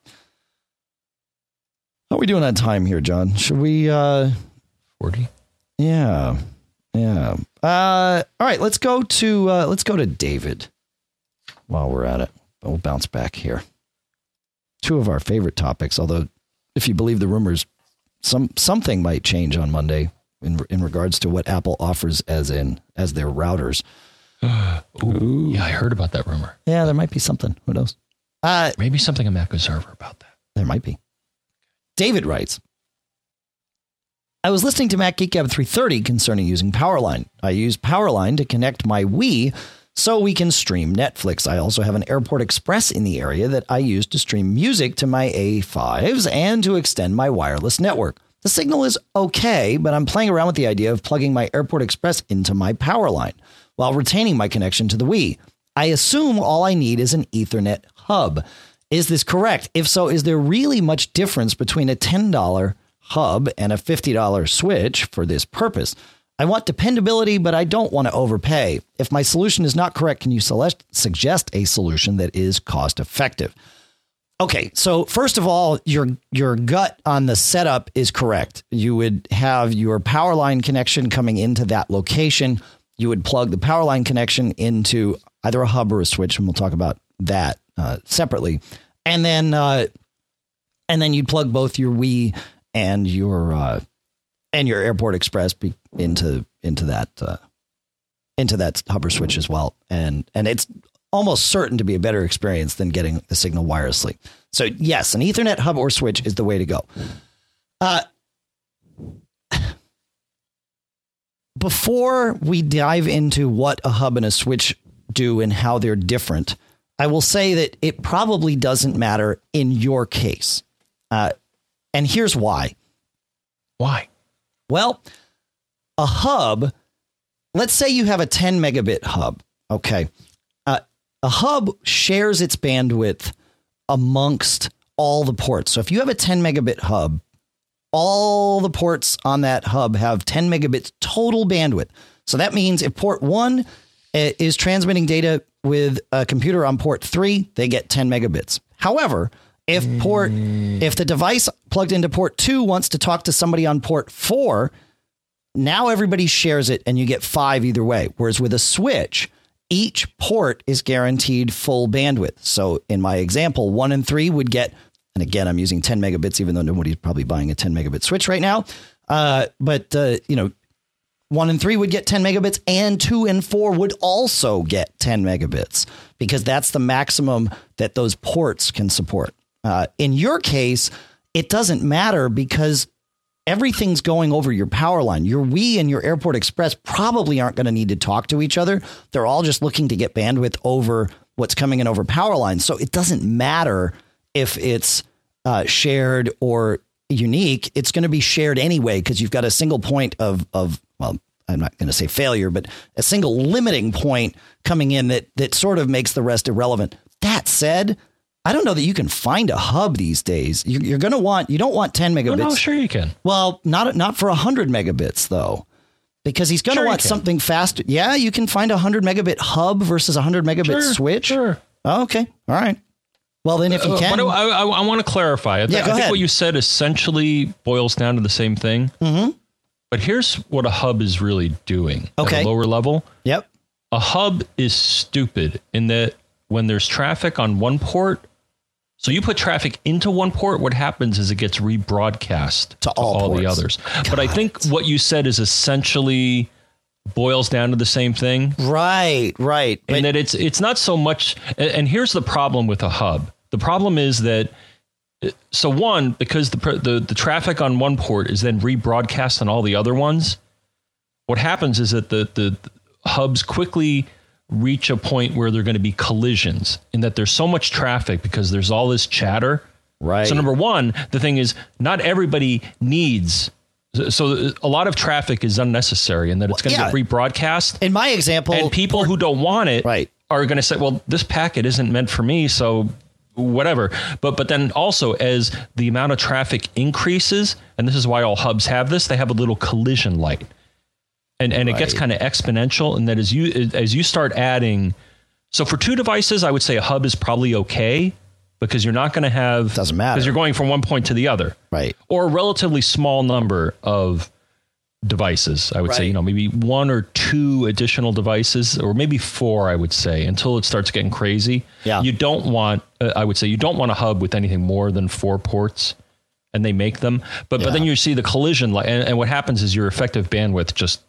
How are we doing on time here, John? Should we
40?
Yeah. All right, let's go to David while we're at it. We'll bounce back here. Two of our favorite topics, although if you believe the rumors, something might change on Monday in regards to what Apple offers as their routers.
Ooh, yeah, I heard about that rumor.
Yeah, there might be something. Who knows?
Maybe something on Mac Observer about that.
There might be. David writes, I was listening to Mac Geek Gab 330 concerning using Powerline. I use Powerline to connect my Wii so we can stream Netflix. I also have an Airport Express in the area that I use to stream music to my A5s and to extend my wireless network. The signal is okay, but I'm playing around with the idea of plugging my Airport Express into my Powerline while retaining my connection to the Wii. I assume all I need is an Ethernet hub. Is this correct? If so, is there really much difference between a $10 hub and a $50 switch for this purpose? I want dependability, but I don't want to overpay. If my solution is not correct, can you suggest a solution that is cost effective? Okay, so first of all, your gut on the setup is correct. You would have your power line connection coming into that location. You would plug the power line connection into either a hub or a switch, and we'll talk about that separately. And then you'd plug both your Wii and your Airport Express into that hub or switch as well. And it's almost certain to be a better experience than getting the signal wirelessly. So yes, an Ethernet hub or switch is the way to go. Before we dive into what a hub and a switch do and how they're different, I will say that it probably doesn't matter in your case. And here's why.
Why?
Well, a hub, let's say you have a 10 megabit hub. Okay. A hub shares its bandwidth amongst all the ports. So if you have a 10 megabit hub, all the ports on that hub have 10 megabits total bandwidth. So that means if port 1 is transmitting data with a computer on port 3, they get 10 megabits. However, if the device plugged into port 2 wants to talk to somebody on port 4, now everybody shares it and you get 5 either way. Whereas with a switch, each port is guaranteed full bandwidth. So in my example, 1 and 3 would get, and again, I'm using 10 megabits, even though nobody's probably buying a 10 megabit switch right now. But 1 and 3 would get 10 megabits and 2 and 4 would also get 10 megabits because that's the maximum that those ports can support. In your case, it doesn't matter because everything's going over your power line. Your Wii and your Airport Express probably aren't going to need to talk to each other. They're all just looking to get bandwidth over what's coming in over power lines. So it doesn't matter if it's shared or unique. It's going to be shared anyway because you've got a single point of well, I'm not going to say failure, but a single limiting point coming in that sort of makes the rest irrelevant. That said, I don't know that you can find a hub these days. You're going to want, you don't want 10 megabits.
Well, no, sure you can.
Well, not for 100 megabits though, because he's going to want something faster. Yeah, you can find a 100 megabit hub versus a 100 megabit switch. Sure. Oh, okay. All right. Well, then if you can,
I want to clarify. I think
ahead.
What you said essentially boils down to the same thing. Mm-hmm. But here's what a hub is really doing at a lower level.
Yep.
A hub is stupid in that when there's traffic on one port, so you put traffic into one port, what happens is it gets rebroadcast to all the others. God. But I think what you said is essentially boils down to the same thing.
Right.
And that it's not so much. And here's the problem with a hub. The problem is that, so one, because the traffic on one port is then rebroadcast on all the other ones, what happens is that the hubs quickly reach a point where they're going to be collisions in that there's so much traffic because there's all this chatter.
Right.
So number one, the thing is not everybody needs. So a lot of traffic is unnecessary and that it's going to get rebroadcast.
In my example,
and people who don't want it are going to say, well, this packet isn't meant for me. So whatever. But then also as the amount of traffic increases, and this is why all hubs have this, they have a little collision light. And it gets kind of exponential. And that as you start adding, so for 2 devices, I would say a hub is probably okay because you're not going to have,
doesn't matter
because you're going from one point to the other,
right?
Or a relatively small number of devices. I would say, maybe 1 or 2 additional devices, or maybe 4, I would say, until it starts getting crazy.
Yeah.
You don't want, I would say you don't want a hub with anything more than 4 ports. And they make them, but then you see the collision light, and what happens is your effective bandwidth just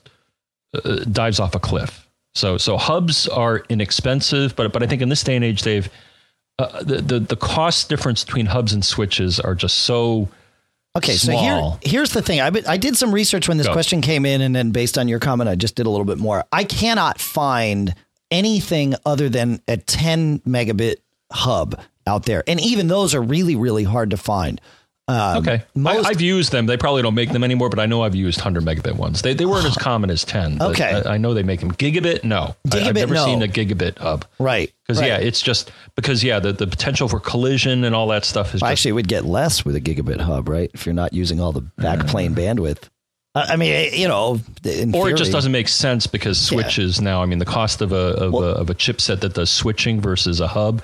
dives off a cliff. So hubs are inexpensive, but I think in this day and age, Dave, the cost difference between hubs and switches are just so
okay.
small.
So here's the thing. I did some research when this question came in, and then based on your comment, I just did a little bit more. I cannot find anything other than a 10 megabit hub out there, and even those are really, really hard to find.
Okay. I've used them. They probably don't make them anymore, but I know I've used 100 megabit ones. They weren't as common as 10.
Okay.
I know they make them. Gigabit? No. I've never seen a gigabit hub.
Right.
Because, it's just because, the potential for collision and all that stuff is
actually, it would get less with a gigabit hub, right? If you're not using all the backplane bandwidth. I mean, or
it just doesn't make sense because switches now, I mean, the cost of a chipset that does switching versus a hub.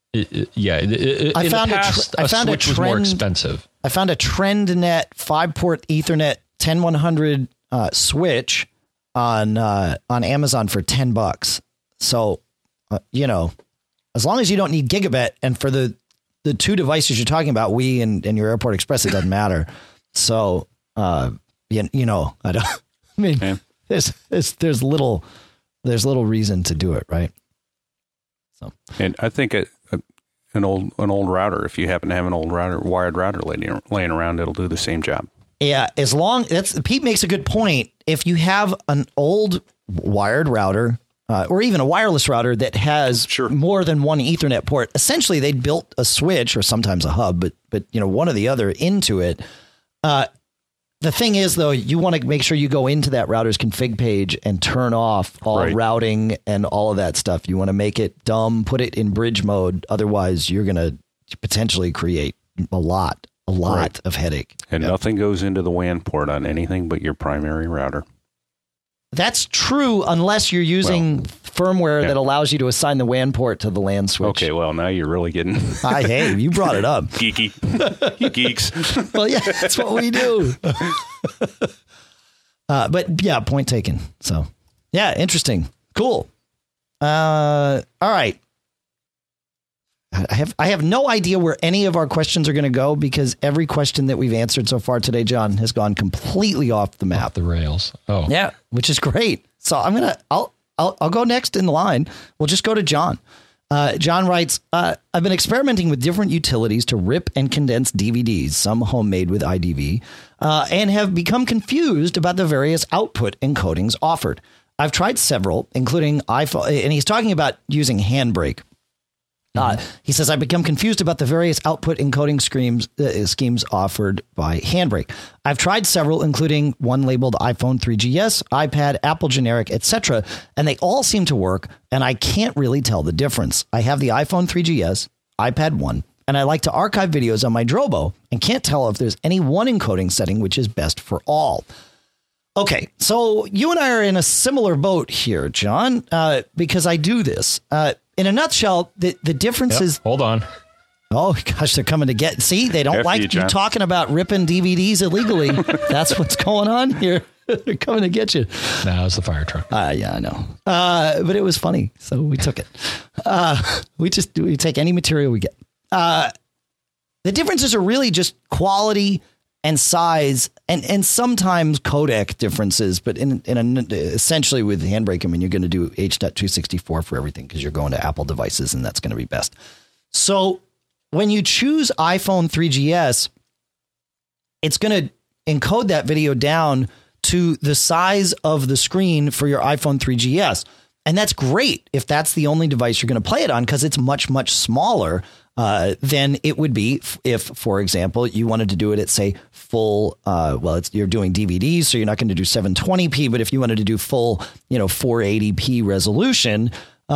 I found a trend, was more expensive.
I found a TrendNet 5-port Ethernet 10100 switch on Amazon for $10. So, as long as you don't need gigabit, and for the two devices you're talking about, Wii and your Airport Express, it doesn't matter. So, I don't. I mean, there's little reason to do it, right? So,
and I think an old router, if you happen to have an old wired router laying around, it'll do the same job.
Yeah, Pete makes a good point. If you have an old wired router or even a wireless router that has more than one Ethernet port, essentially they built a switch or sometimes a hub, but one or the other into it. The thing is, though, you want to make sure you go into that router's config page and turn off all routing and all of that stuff. You want to make it dumb, put it in bridge mode. Otherwise, you're going to potentially create a lot of headache.
And nothing goes into the WAN port on anything but your primary router.
That's true unless you're using firmware that allows you to assign the WAN port to the LAN switch.
Okay, well, now you're really getting...
Hey, you brought it up.
Geeky. You geeks.
Well, yeah, that's what we do. But yeah, point taken. So, yeah, interesting. Cool. All right. I have no idea where any of our questions are going to go because every question that we've answered so far today, John, has gone completely off the map.
Off the rails. Oh,
yeah, which is great. So I'll go next in the line. We'll just go to John. John writes, I've been experimenting with different utilities to rip and condense DVDs, some homemade with IDV, and have become confused about the various output encodings offered. I've tried several, including iPhone, and he's talking about using Handbrake. He says, I've become confused about the various output encoding schemes offered by Handbrake. I've tried several, including one labeled iPhone 3GS, iPad, Apple Generic, etc., and they all seem to work, and I can't really tell the difference. I have the iPhone 3GS, iPad 1, and I like to archive videos on my Drobo, and can't tell if there's any one encoding setting which is best for all. Okay, so you and I are in a similar boat here, John, because I do this. In a nutshell, the difference is...
Hold on.
Oh, gosh, they're coming to get... See, they don't like you talking about ripping DVDs illegally. That's what's going on here. They're coming to get you.
Now it's the fire truck.
Yeah, I know. But it was funny, so we took it. We take any material we get. The differences are really just quality and size and sometimes codec differences, but essentially with Handbrake, I mean, you're going to do H.264 for everything because you're going to Apple devices and that's going to be best. So when you choose iPhone 3GS, it's going to encode that video down to the size of the screen for your iPhone 3GS. And that's great if that's the only device you're going to play it on because it's much, much smaller than it would be if, for example, you wanted to do it at, say, full. You're doing DVDs, so you're not going to do 720p. But if you wanted to do full, 480p resolution,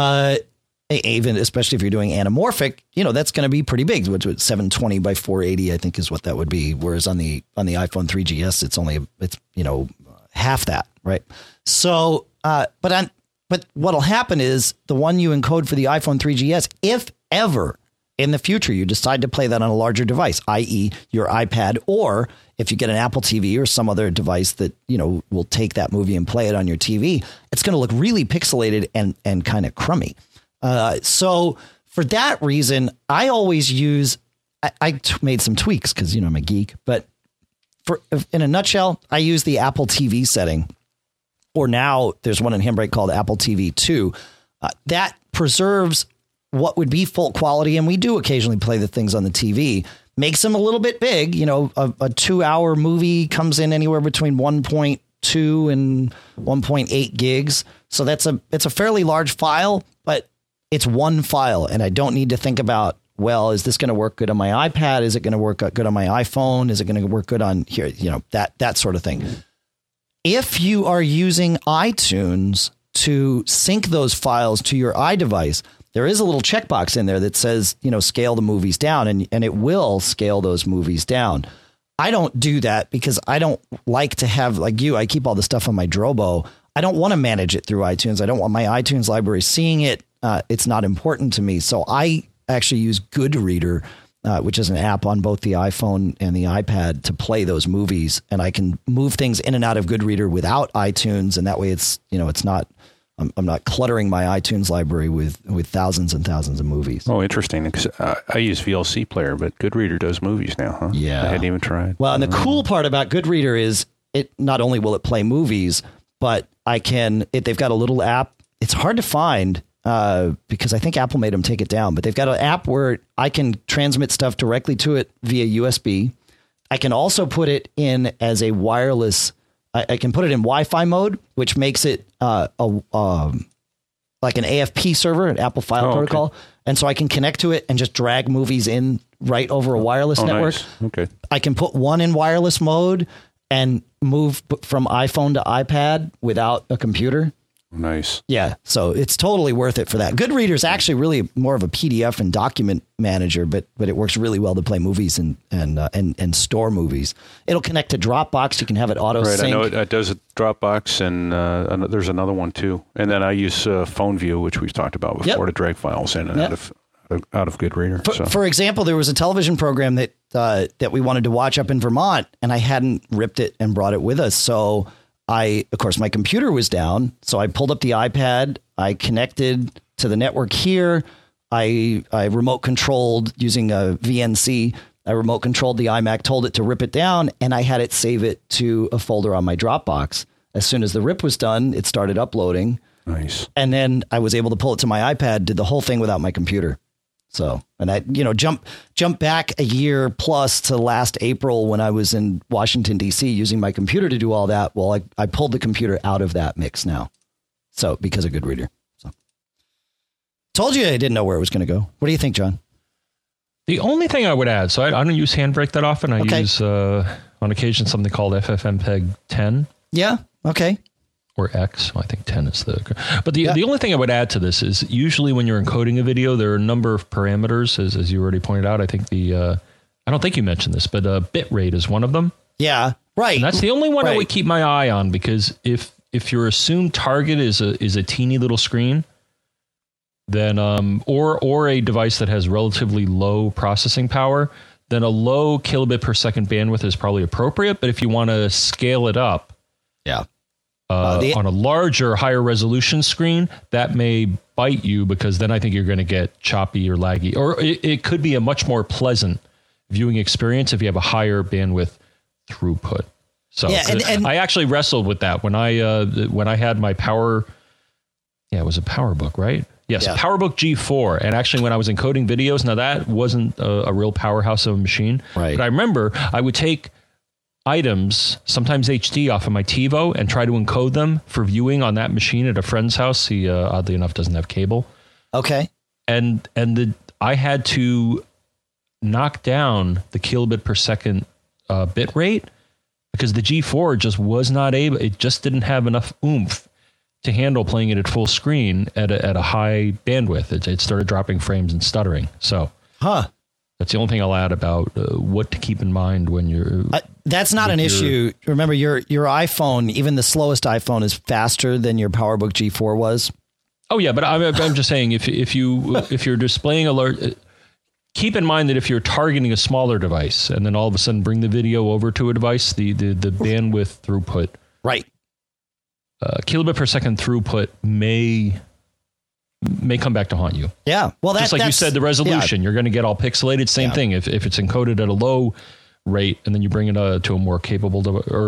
even especially if you're doing anamorphic, that's going to be pretty big. Which 720 by 480, I think, is what that would be. Whereas on the iPhone 3GS, it's half that, right? So, but what'll happen is the one you encode for the iPhone 3GS, if ever in the future you decide to play that on a larger device, i.e. your iPad, or if you get an Apple TV or some other device that, will take that movie and play it on your TV, it's going to look really pixelated and kind of crummy. So for that reason, I always use, I made some tweaks because, I'm a geek, but in a nutshell, I use the Apple TV setting. Or now there's one in Handbrake called Apple TV 2 that preserves what would be full quality, and we do occasionally play the things on the TV, makes them a little bit big. You know, a 2-hour movie comes in anywhere between 1.2 and 1.8 gigs. So it's a fairly large file, but it's one file, and I don't need to think about, well, is this going to work good on my iPad? Is it going to work good on my iPhone? Is it going to work good on here? You know, that sort of thing. If you are using iTunes to sync those files to your iDevice, there is a little checkbox in there that says, you know, scale the movies down, and it will scale those movies down. I don't do that because I don't like to have, like you, I keep all the stuff on my Drobo. I don't want to manage it through iTunes. I don't want my iTunes library seeing it. It's not important to me. So I actually use Goodreader, which is an app on both the iPhone and the iPad to play those movies. And I can move things in and out of Goodreader without iTunes. And that way it's, you know, it's not, I'm not cluttering my iTunes library with thousands and thousands of movies.
Oh, interesting. Because I use VLC Player, but Goodreader does movies now, huh?
Yeah.
I hadn't even tried.
Well, and the cool part about Goodreader is it not only will it play movies, but they've got a little app. It's hard to find because I think Apple made them take it down, but they've got an app where I can transmit stuff directly to it via USB. I can also put it in as a wireless. I can put it in Wi-Fi mode, which makes it like an AFP server, an Apple File Protocol. Okay. And so I can connect to it and just drag movies in right over a wireless network.
Nice. Okay.
I can put one in wireless mode and move from iPhone to iPad without a computer.
Nice.
Yeah. So it's totally worth it for that. Goodreader is actually really more of a PDF and document manager, but it works really well to play movies and store movies. It'll connect to Dropbox. You can have it auto sync.
Right. I know it does a Dropbox, and there's another one too. And then I use PhoneView, which we've talked about before, to drag files in and out of Goodreader.
For example, there was a television program that we wanted to watch up in Vermont, and I hadn't ripped it and brought it with us. So of course, my computer was down, so I pulled up the iPad. I connected to the network here. I remote controlled using a VNC. I remote controlled the iMac, told it to rip it down, and I had it save it to a folder on my Dropbox. As soon as the rip was done, it started uploading.
Nice.
And then I was able to pull it to my iPad, did the whole thing without my computer. So, and I, jump back a year plus to last April when I was in Washington, D.C. using my computer to do all that. Well, I pulled the computer out of that mix now. So because of Goodreader. So told you I didn't know where it was going to go. What do you think, John?
The only thing I would add, so I don't use Handbrake that often. I use on occasion something called FFmpeg 10.
Yeah. Okay.
Or X. Well, I think 10 is but the only thing I would add to this is usually when you're encoding a video, there are a number of parameters, as you already pointed out. I think I don't think you mentioned this, but bit rate is one of them.
Yeah, right.
And that's the only one I would keep my eye on, because if your assumed target is a teeny little screen, then or a device that has relatively low processing power, then a low kilobit per second bandwidth is probably appropriate. But if you want to scale it up, on a larger, higher resolution screen, that may bite you, because then I think you're going to get choppy or laggy, or it could be a much more pleasant viewing experience if you have a higher bandwidth throughput. So and I actually wrestled with that when I had my Power. Yeah, it was a PowerBook, right? Yes, yeah. PowerBook G4. And actually, when I was encoding videos, now that wasn't a real powerhouse of a machine. Right. But I remember I would take items, sometimes HD, off of my TiVo and try to encode them for viewing on that machine at a friend's house. He, oddly enough, doesn't have cable.
Okay.
And I had to knock down the kilobit per second bit rate, because the G4 just was not able, it just didn't have enough oomph to handle playing it at full screen at a high bandwidth. It started dropping frames and stuttering. So, that's the only thing I'll add about what to keep in mind when you're.
That's not an issue. Remember, your iPhone, even the slowest iPhone, is faster than your PowerBook G4 was. Oh
yeah, but I'm just saying if you're displaying alert, keep in mind that if you're targeting a smaller device and then all of a sudden bring the video over to a device, the bandwidth throughput,
right,
kilobit per second throughput may come back to haunt you.
Yeah. Well,
just like you said, the resolution, you're going to get all pixelated. Same thing. If it's encoded at a low rate and then you bring it to a more capable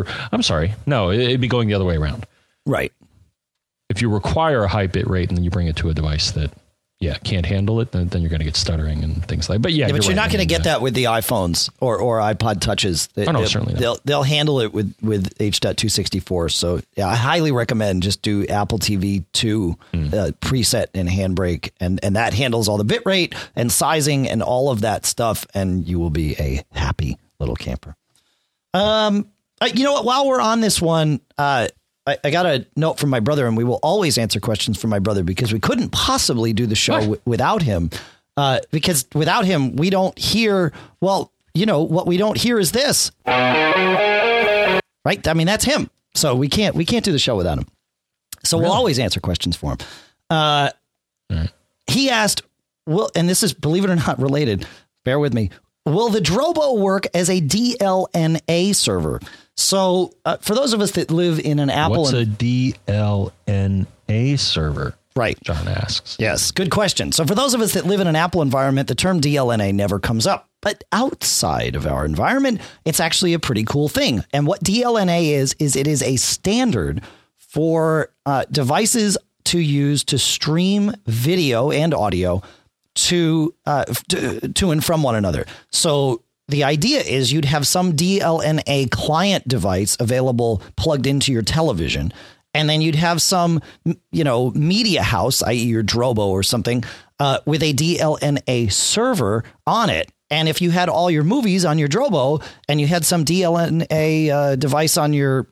it'd be going the other way around.
Right.
If you require a high bit rate and then you bring it to a device that can't handle it, then you're going to get stuttering and things like. But
but you're not going to get that with the iPhones or iPod Touches.
Certainly not.
They'll handle it with H.264. So yeah, I highly recommend just do Apple TV 2 preset and Handbrake, and that handles all the bitrate and sizing and all of that stuff, and you will be a happy little camper. You know what? While we're on this one, I got a note from my brother, and we will always answer questions from my brother because we couldn't possibly do the show without him. Because without him, we don't hear. Well, what we don't hear is this, right? I mean, that's him. So we can't do the show without him. So we'll always answer questions for him. He asked, "Well," and this is, believe it or not, related. Bear with me. Will the Drobo work as a DLNA server? So for those of us that live in an Apple...
What's a DLNA server?
Right.
John asks.
Yes, good question. So for those of us that live in an Apple environment, the term DLNA never comes up. But outside of our environment, it's actually a pretty cool thing. And what DLNA is it is a standard for devices to use to stream video and audio to and from one another. So the idea is you'd have some DLNA client device available plugged into your television, and then you'd have some, media house, i.e. your Drobo or something, with a DLNA server on it. And if you had all your movies on your Drobo and you had some DLNA device on your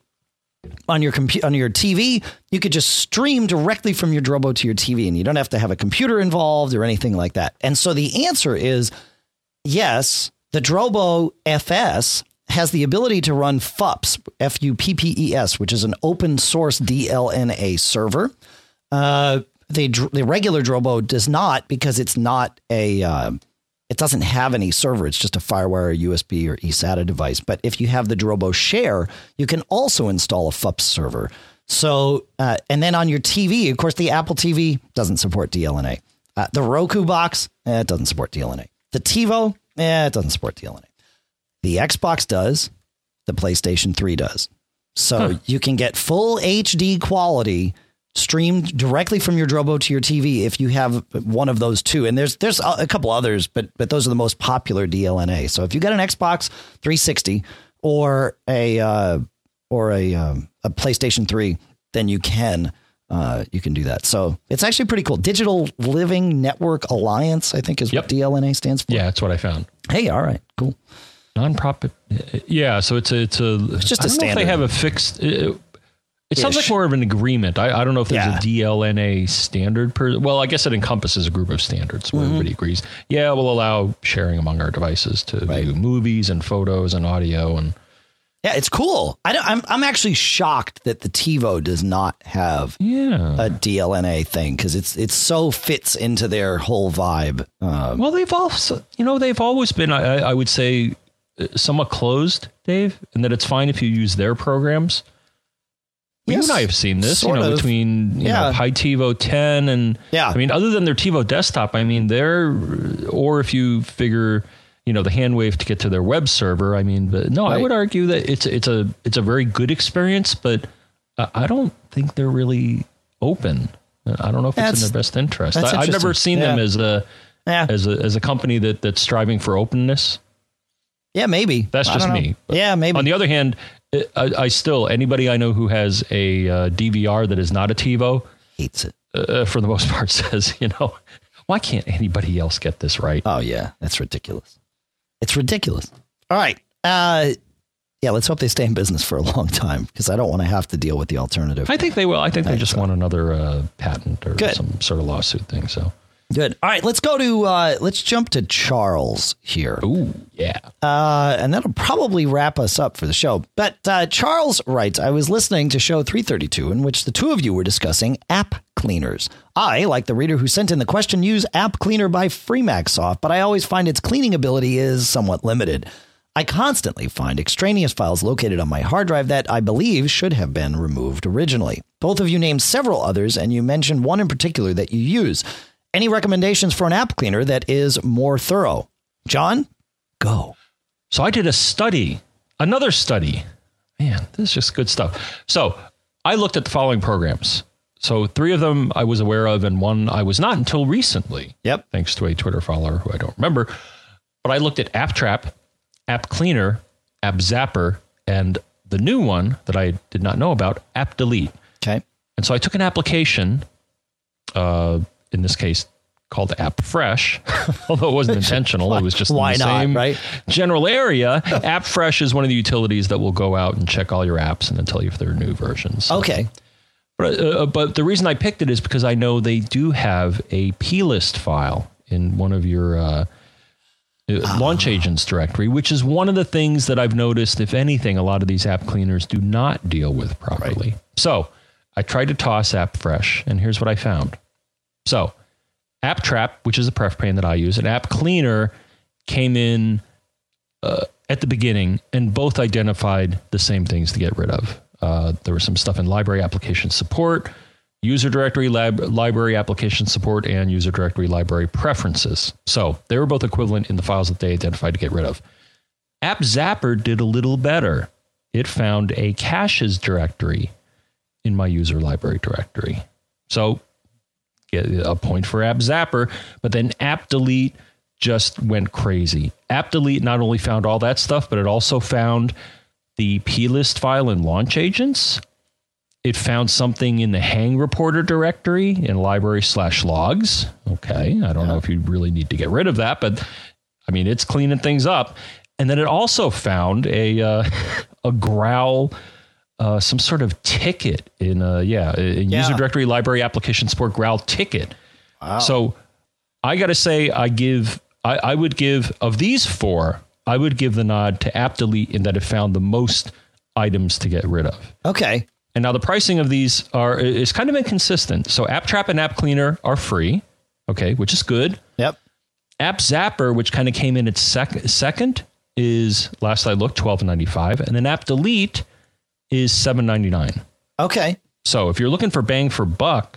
TV, you could just stream directly from your Drobo to your TV, and you don't have to have a computer involved or anything like that. And so the answer is yes, the Drobo FS has the ability to run FUPS, FUPPES, which is an open source DLNA server. The regular Drobo does not, because it's not it doesn't have any server. It's just a FireWire, USB, or eSATA device. But if you have the Drobo Share, you can also install a FUPS server. So, and then on your TV, of course, the Apple TV doesn't support DLNA. The Roku box, it doesn't support DLNA. The TiVo, it doesn't support DLNA. The Xbox does. The PlayStation 3 does. So you can get full HD quality streamed directly from your Drobo to your TV if you have one of those two. And there's a couple others, but those are the most popular DLNA. So if you got an Xbox 360 or a PlayStation 3, then you can do that. So it's actually pretty cool. Digital Living Network Alliance, I think, is what DLNA stands for.
Yeah, that's what I found.
Hey, all right, cool.
Non-profit. Yeah, so it's just
a
standard. I don't know if they have a fixed. It sounds like more of an agreement. I don't know if there's a DLNA standard. Well, I guess it encompasses a group of standards where everybody agrees. Yeah, we'll allow sharing among our devices to view movies and photos and audio. And
yeah, it's cool. I'm actually shocked that the TiVo does not have a DLNA thing, because it's so fits into their whole vibe.
Well, they've always been, I would say, somewhat closed, Dave, and that it's fine if you use their programs. You and I have seen this, between Pi TiVo 10 and I mean, other than their TiVo desktop, I mean, or if you figure, the handwave to get to their web server. I mean, but no, I would argue that it's a very good experience, but I don't think they're really open. I don't know if it's in their best interest. I've never seen them as a company that's striving for openness.
Yeah, maybe.
That's just me. But
yeah, maybe.
On the other hand, anybody I know who has a DVR that is not a TiVo
hates it.
For the most part, says, why can't anybody else get this right?
Oh, yeah, that's ridiculous. It's ridiculous. All right. Let's hope they stay in business for a long time, because I don't want to have to deal with the alternative.
I think they will. I think they just want another patent or some sort of lawsuit thing. So.
Good. All right, let's jump to Charles here.
Ooh, yeah.
And that'll probably wrap us up for the show. But Charles writes, I was listening to show 332 in which the two of you were discussing app cleaners. I, like the reader who sent in the question, use App Cleaner by Freemaxsoft, but I always find its cleaning ability is somewhat limited. I constantly find extraneous files located on my hard drive that I believe should have been removed originally. Both of you named several others, and you mentioned one in particular that you use. Any recommendations for an app cleaner that is more thorough? John, go.
So I did another study. Man, this is just good stuff. So I looked at the following programs. So 3 of them I was aware of, and 1 I was not until recently.
Yep.
Thanks to a Twitter follower who I don't remember. But I looked at App Trap, App Cleaner, App Zapper, and the new one that I did not know about, App Delete.
Okay.
And so I took an application, in this case called App Fresh, although it wasn't intentional. It was just in the same
right?
general area. App Fresh is one of the utilities that will go out and check all your apps and then tell you if there are new versions.
Okay.
But the reason I picked it is because I know they do have a plist file in one of your launch agents directory, which is one of the things that I've noticed, if anything, a lot of these app cleaners do not deal with properly. Right. So I tried to toss App Fresh, and here's what I found. So App Trap, which is a pref pane that I use, and App Cleaner came in at the beginning, and both identified the same things to get rid of. There was some stuff in library application support, user directory library application support, and user directory library preferences. So they were both equivalent in the files that they identified to get rid of. App Zapper did a little better. It found a caches directory in my user library directory. So get a point for App Zapper, but then App Delete just went crazy. App Delete not only found all that stuff, but it also found the plist file in launch agents. It found something in the hang reporter directory in library/logs. Okay. I don't know if you really need to get rid of that, but I mean, it's cleaning things up. And then it also found a Growl, some sort of ticket in user directory library application support Growl ticket. Wow. So I got to say, I would give, of these 4, I would give the nod to App Delete in that it found the most items to get rid of.
Okay.
And now the pricing of these is kind of inconsistent. So App Trap and App Cleaner are free, okay, which is good.
Yep.
App Zapper, which kind of came in at second, is, last I looked, $12.95, and then App Delete is $7.99.
Okay.
So if you're looking for bang for buck,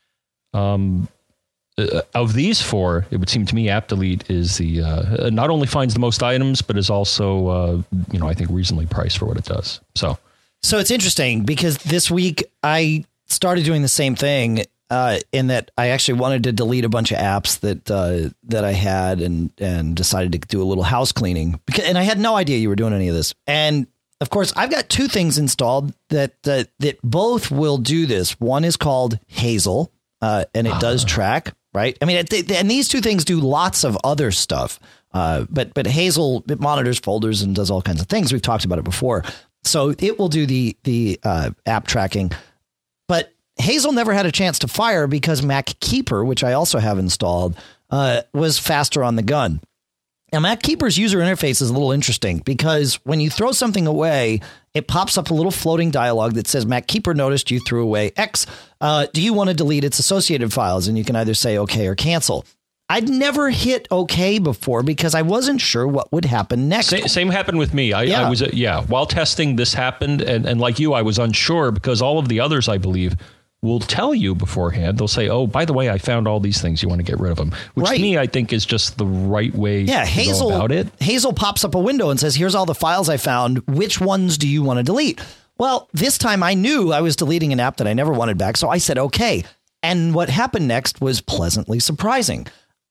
of these 4, it would seem to me App Delete is the not only finds the most items, but is also I think reasonably priced for what it does. So
it's interesting because this week I started doing the same thing in that I actually wanted to delete a bunch of apps that I had and decided to do a little house cleaning, and I had no idea you were doing any of this. And of course, I've got 2 things installed that both will do this. One is called Hazel, and it does track. Right. I mean, and these 2 things do lots of other stuff. But Hazel, it monitors folders and does all kinds of things. We've talked about it before. So it will do the app tracking. But Hazel never had a chance to fire because MacKeeper, which I also have installed, was faster on the gun. Now, MacKeeper's user interface is a little interesting because when you throw something away, it pops up a little floating dialog that says, MacKeeper noticed you threw away X. Do you want to delete its associated files? And you can either say OK or cancel. I'd never hit OK before because I wasn't sure what would happen next.
Same happened with me. I was, while testing, this happened. And like you, I was unsure because all of the others, I believe, will tell you beforehand. They'll say, oh, by the way, I found all these things. You want to get rid of them, which to me, I think is just the right way to go about it.
Hazel pops up a window and says, here's all the files I found. Which ones do you want to delete? Well, this time I knew I was deleting an app that I never wanted back. So I said, OK. And what happened next was pleasantly surprising.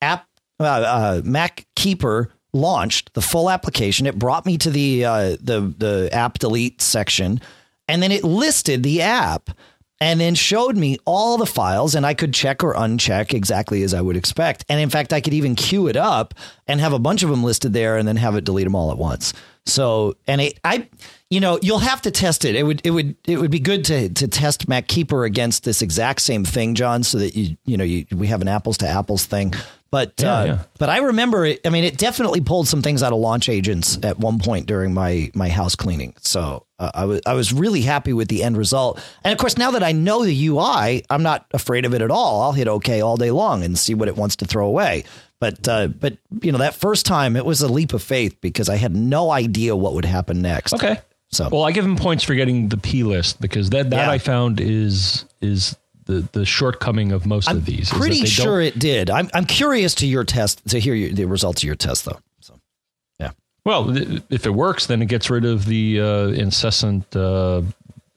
MacKeeper launched the full application. It brought me to the app delete section, and then it listed the app. And then showed me all the files, and I could check or uncheck exactly as I would expect. And in fact, I could even queue it up and have a bunch of them listed there, and then have it delete them all at once. So, and you'll have to test it. It would be good to test MacKeeper against this exact same thing, John, so that we have an apples to apples thing. But but I remember it. I mean, it definitely pulled some things out of launch agents at one point during my house cleaning. So I was really happy with the end result. And of course, now that I know the UI, I'm not afraid of it at all. I'll hit OK all day long and see what it wants to throw away. But that first time it was a leap of faith because I had no idea what would happen next.
OK, so well, I give him points for getting the plist because that I found is the shortcoming of most of these.
I'm pretty sure it did. I'm curious to your test to hear the results of your test, though. So, yeah.
Well, if it works, then it gets rid of the incessant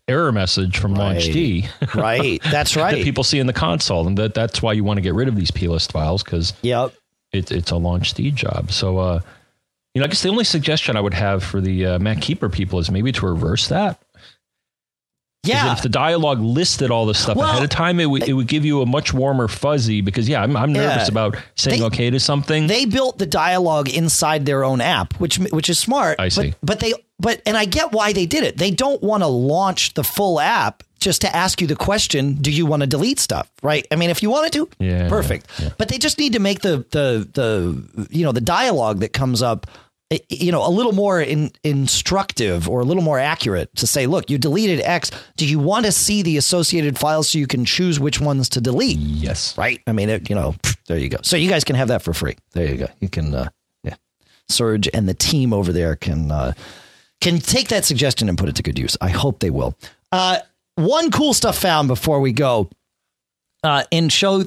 error message from Launch D.
Right. That's right.
That people see in the console. And that's why you want to get rid of these plist files, because it's a Launch D job. So, I guess the only suggestion I would have for the MacKeeper people is maybe to reverse that.
Yeah.
If the dialogue listed all this stuff ahead of time, it would give you a much warmer fuzzy, because I'm nervous about saying okay to something.
They built the dialogue inside their own app, which is smart.
I see.
But I get why they did it. They don't want to launch the full app just to ask you the question, do you want to delete stuff? Right. I mean, if you wanted to, perfect. Yeah. But they just need to make the dialogue that comes up, a little more instructive or a little more accurate, to say, look, you deleted X. Do you want to see the associated files so you can choose which ones to delete?
Yes.
Right. I mean, there you go. So you guys can have that for free. There you go. You can, Serge and the team over there can take that suggestion and put it to good use. I hope they will. One cool stuff found before we go. In show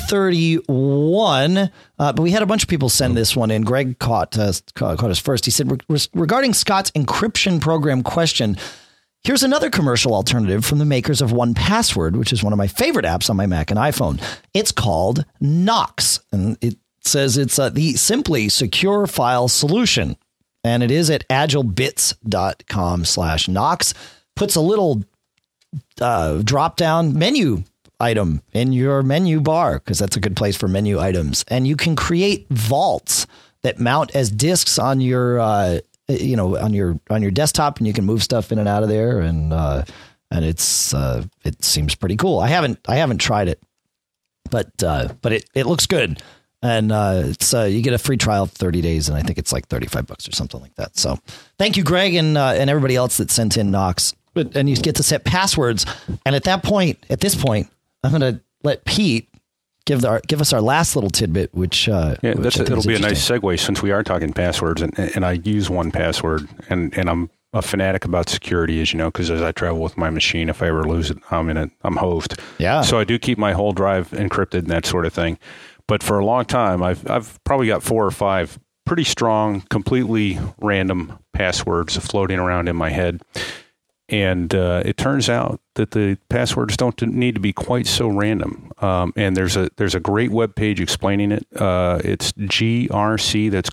331, but we had a bunch of people send this one in. Greg caught us first. He said, regarding Scott's encryption program question, here's another commercial alternative from the makers of 1Password, which is one of my favorite apps on my Mac and iPhone. It's called Knox, and it says it's the simply secure file solution. And it is at agilebits.com/Knox. Puts a little drop down menu item in your menu bar, because that's a good place for menu items. And you can create vaults that mount as disks on your, on your desktop, and you can move stuff in and out of there. And it seems pretty cool. I haven't tried it, but it looks good. And it's you get a free trial of 30 days, and I think it's like $35 or something like that. So thank you, Greg, and everybody else that sent in Knox. And you get to set passwords. And at this point, I'm going to let Pete give us our last little tidbit, which
it'll be a nice segue, since we are talking passwords, and I use 1Password, and I'm a fanatic about security, as you know, because as I travel with my machine, if I ever lose it, I'm hosed.
Yeah.
So I do keep my whole drive encrypted and that sort of thing. But for a long time, I've probably got 4 or 5 pretty strong, completely random passwords floating around in my head. And it turns out that the passwords don't need to be quite so random. And there's a great web page explaining it. It's GRC, that's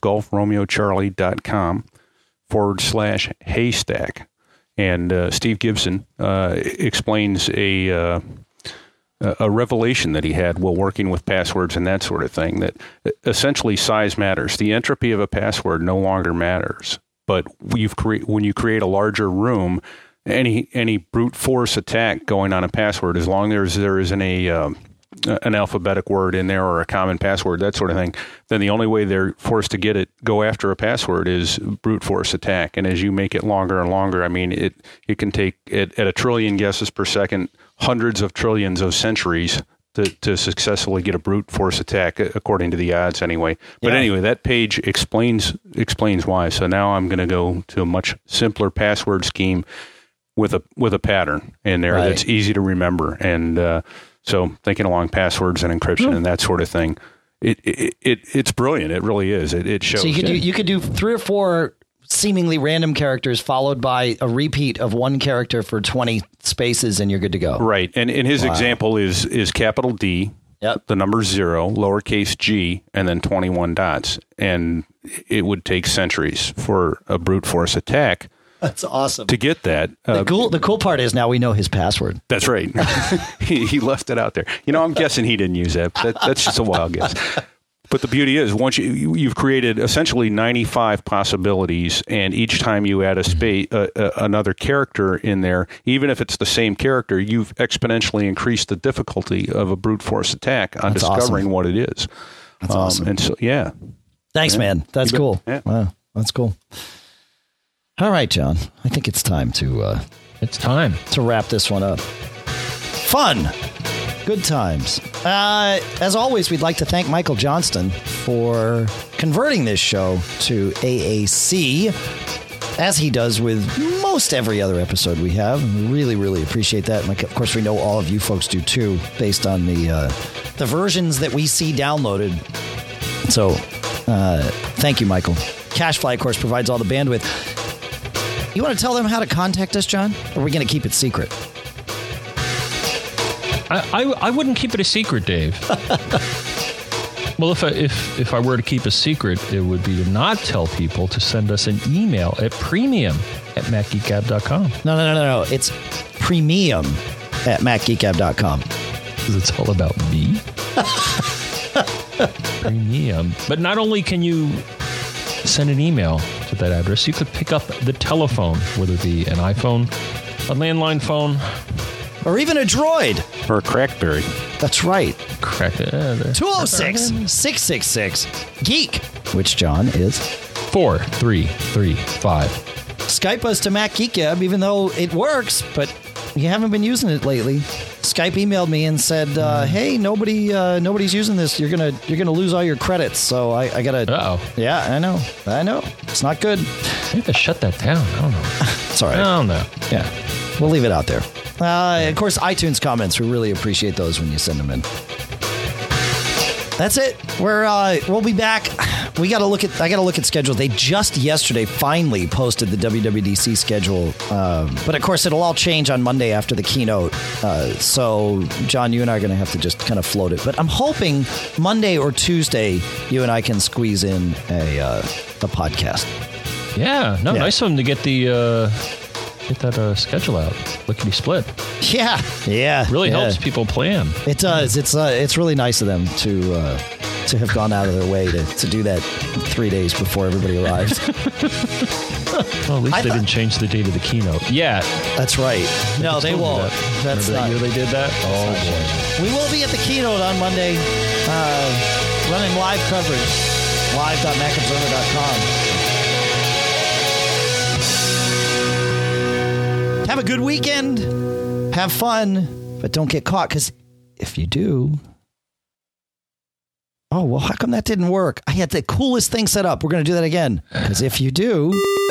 golfromeocharlie.com/haystack. And Steve Gibson explains a revelation that he had while working with passwords and that sort of thing, that essentially size matters. The entropy of a password no longer matters. But when you create a larger room, any brute force attack going on a password, as long as there isn't an alphabetic word in there or a common password, that sort of thing, then the only way they're forced to go after a password is brute force attack. And as you make it longer and longer, I mean, it can take at 1 trillion guesses per second, hundreds of trillions of centuries to successfully get a brute force attack, according to the odds anyway. But anyway, that page explains why. So now I'm going to go to a much simpler password scheme with a pattern in there that's easy to remember. And so thinking along passwords and encryption and that sort of thing, it's brilliant. It really is. It shows.
So you could do 3 or 4 seemingly random characters followed by a repeat of one character for 20 spaces, and you're good to go.
Right. And his example is capital D, the number 0, lowercase g, and then 21 dots. And it would take centuries for a brute force attack.
That's awesome.
To get that.
The cool part is now we know his password.
That's right. he left it out there. I'm guessing he didn't use that. That's just a wild guess. But the beauty is, once you've created essentially 95 possibilities, and each time you add another character in there, even if it's the same character, you've exponentially increased the difficulty of a brute force attack on discovering what it is.
That's awesome.
And so,
Thanks, man. That's cool.
Yeah.
Wow, that's cool. All right, John. I think it's time to wrap this one up. Fun. Good times. As always, we'd like to thank Michael Johnston for converting this show to AAC, as he does with most every other episode we have. And we really, really appreciate that. And of course, we know all of you folks do too, based on the versions that we see downloaded. So thank you, Michael. CacheFly, of course, provides all the bandwidth. You want to tell them how to contact us, John? Or are we going to keep it secret?
I wouldn't keep it a secret, Dave. Well, if I were to keep a secret, it would be to not tell people to send us an email at premium@macgeekgab.com.
No. It's premium@macgeekgab.com.
Because it's all about me. Premium. But not only can you send an email to that address, you could pick up the telephone, whether it be an iPhone, a landline phone,
or even a Droid.
Or a Crackberry.
That's right.
Correct.
206-666-GEEK, which John is
4335.
Skype us to Mac Geek Gab, even though it works, but you haven't been using it lately. Skype emailed me and said, "Hey, nobody's using this. You're gonna lose all your credits." So I gotta.
Uh-oh.
Yeah, I know. It's not good.
I have to shut that down. I don't know.
It's all right.
I don't know.
Yeah, we'll leave it out there. Of course, iTunes comments. We really appreciate those when you send them in. That's it. We'll be back. I got to look at schedule. They just yesterday finally posted the WWDC schedule, but of course it'll all change on Monday after the keynote. So John, you and I are going to have to just kind of float it. But I'm hoping Monday or Tuesday you and I can squeeze in a podcast.
Yeah. No. Yeah. Nice of them to get that schedule out. Lickety split.
Yeah.
Really helps people plan.
It does. It's really nice of them to have gone out of their way to do that 3 days before everybody arrives.
Well, at least they didn't change the date of the keynote. Yeah.
That's right. No, they won't.
That's not. Remember that year they did that? Oh, boy.
We will be at the keynote on Monday, running live coverage, live.macobserver.com. Have a good weekend. Have fun, but don't get caught, because if you do... Oh, well, how come that didn't work? I had the coolest thing set up. We're going to do that again, because if you do...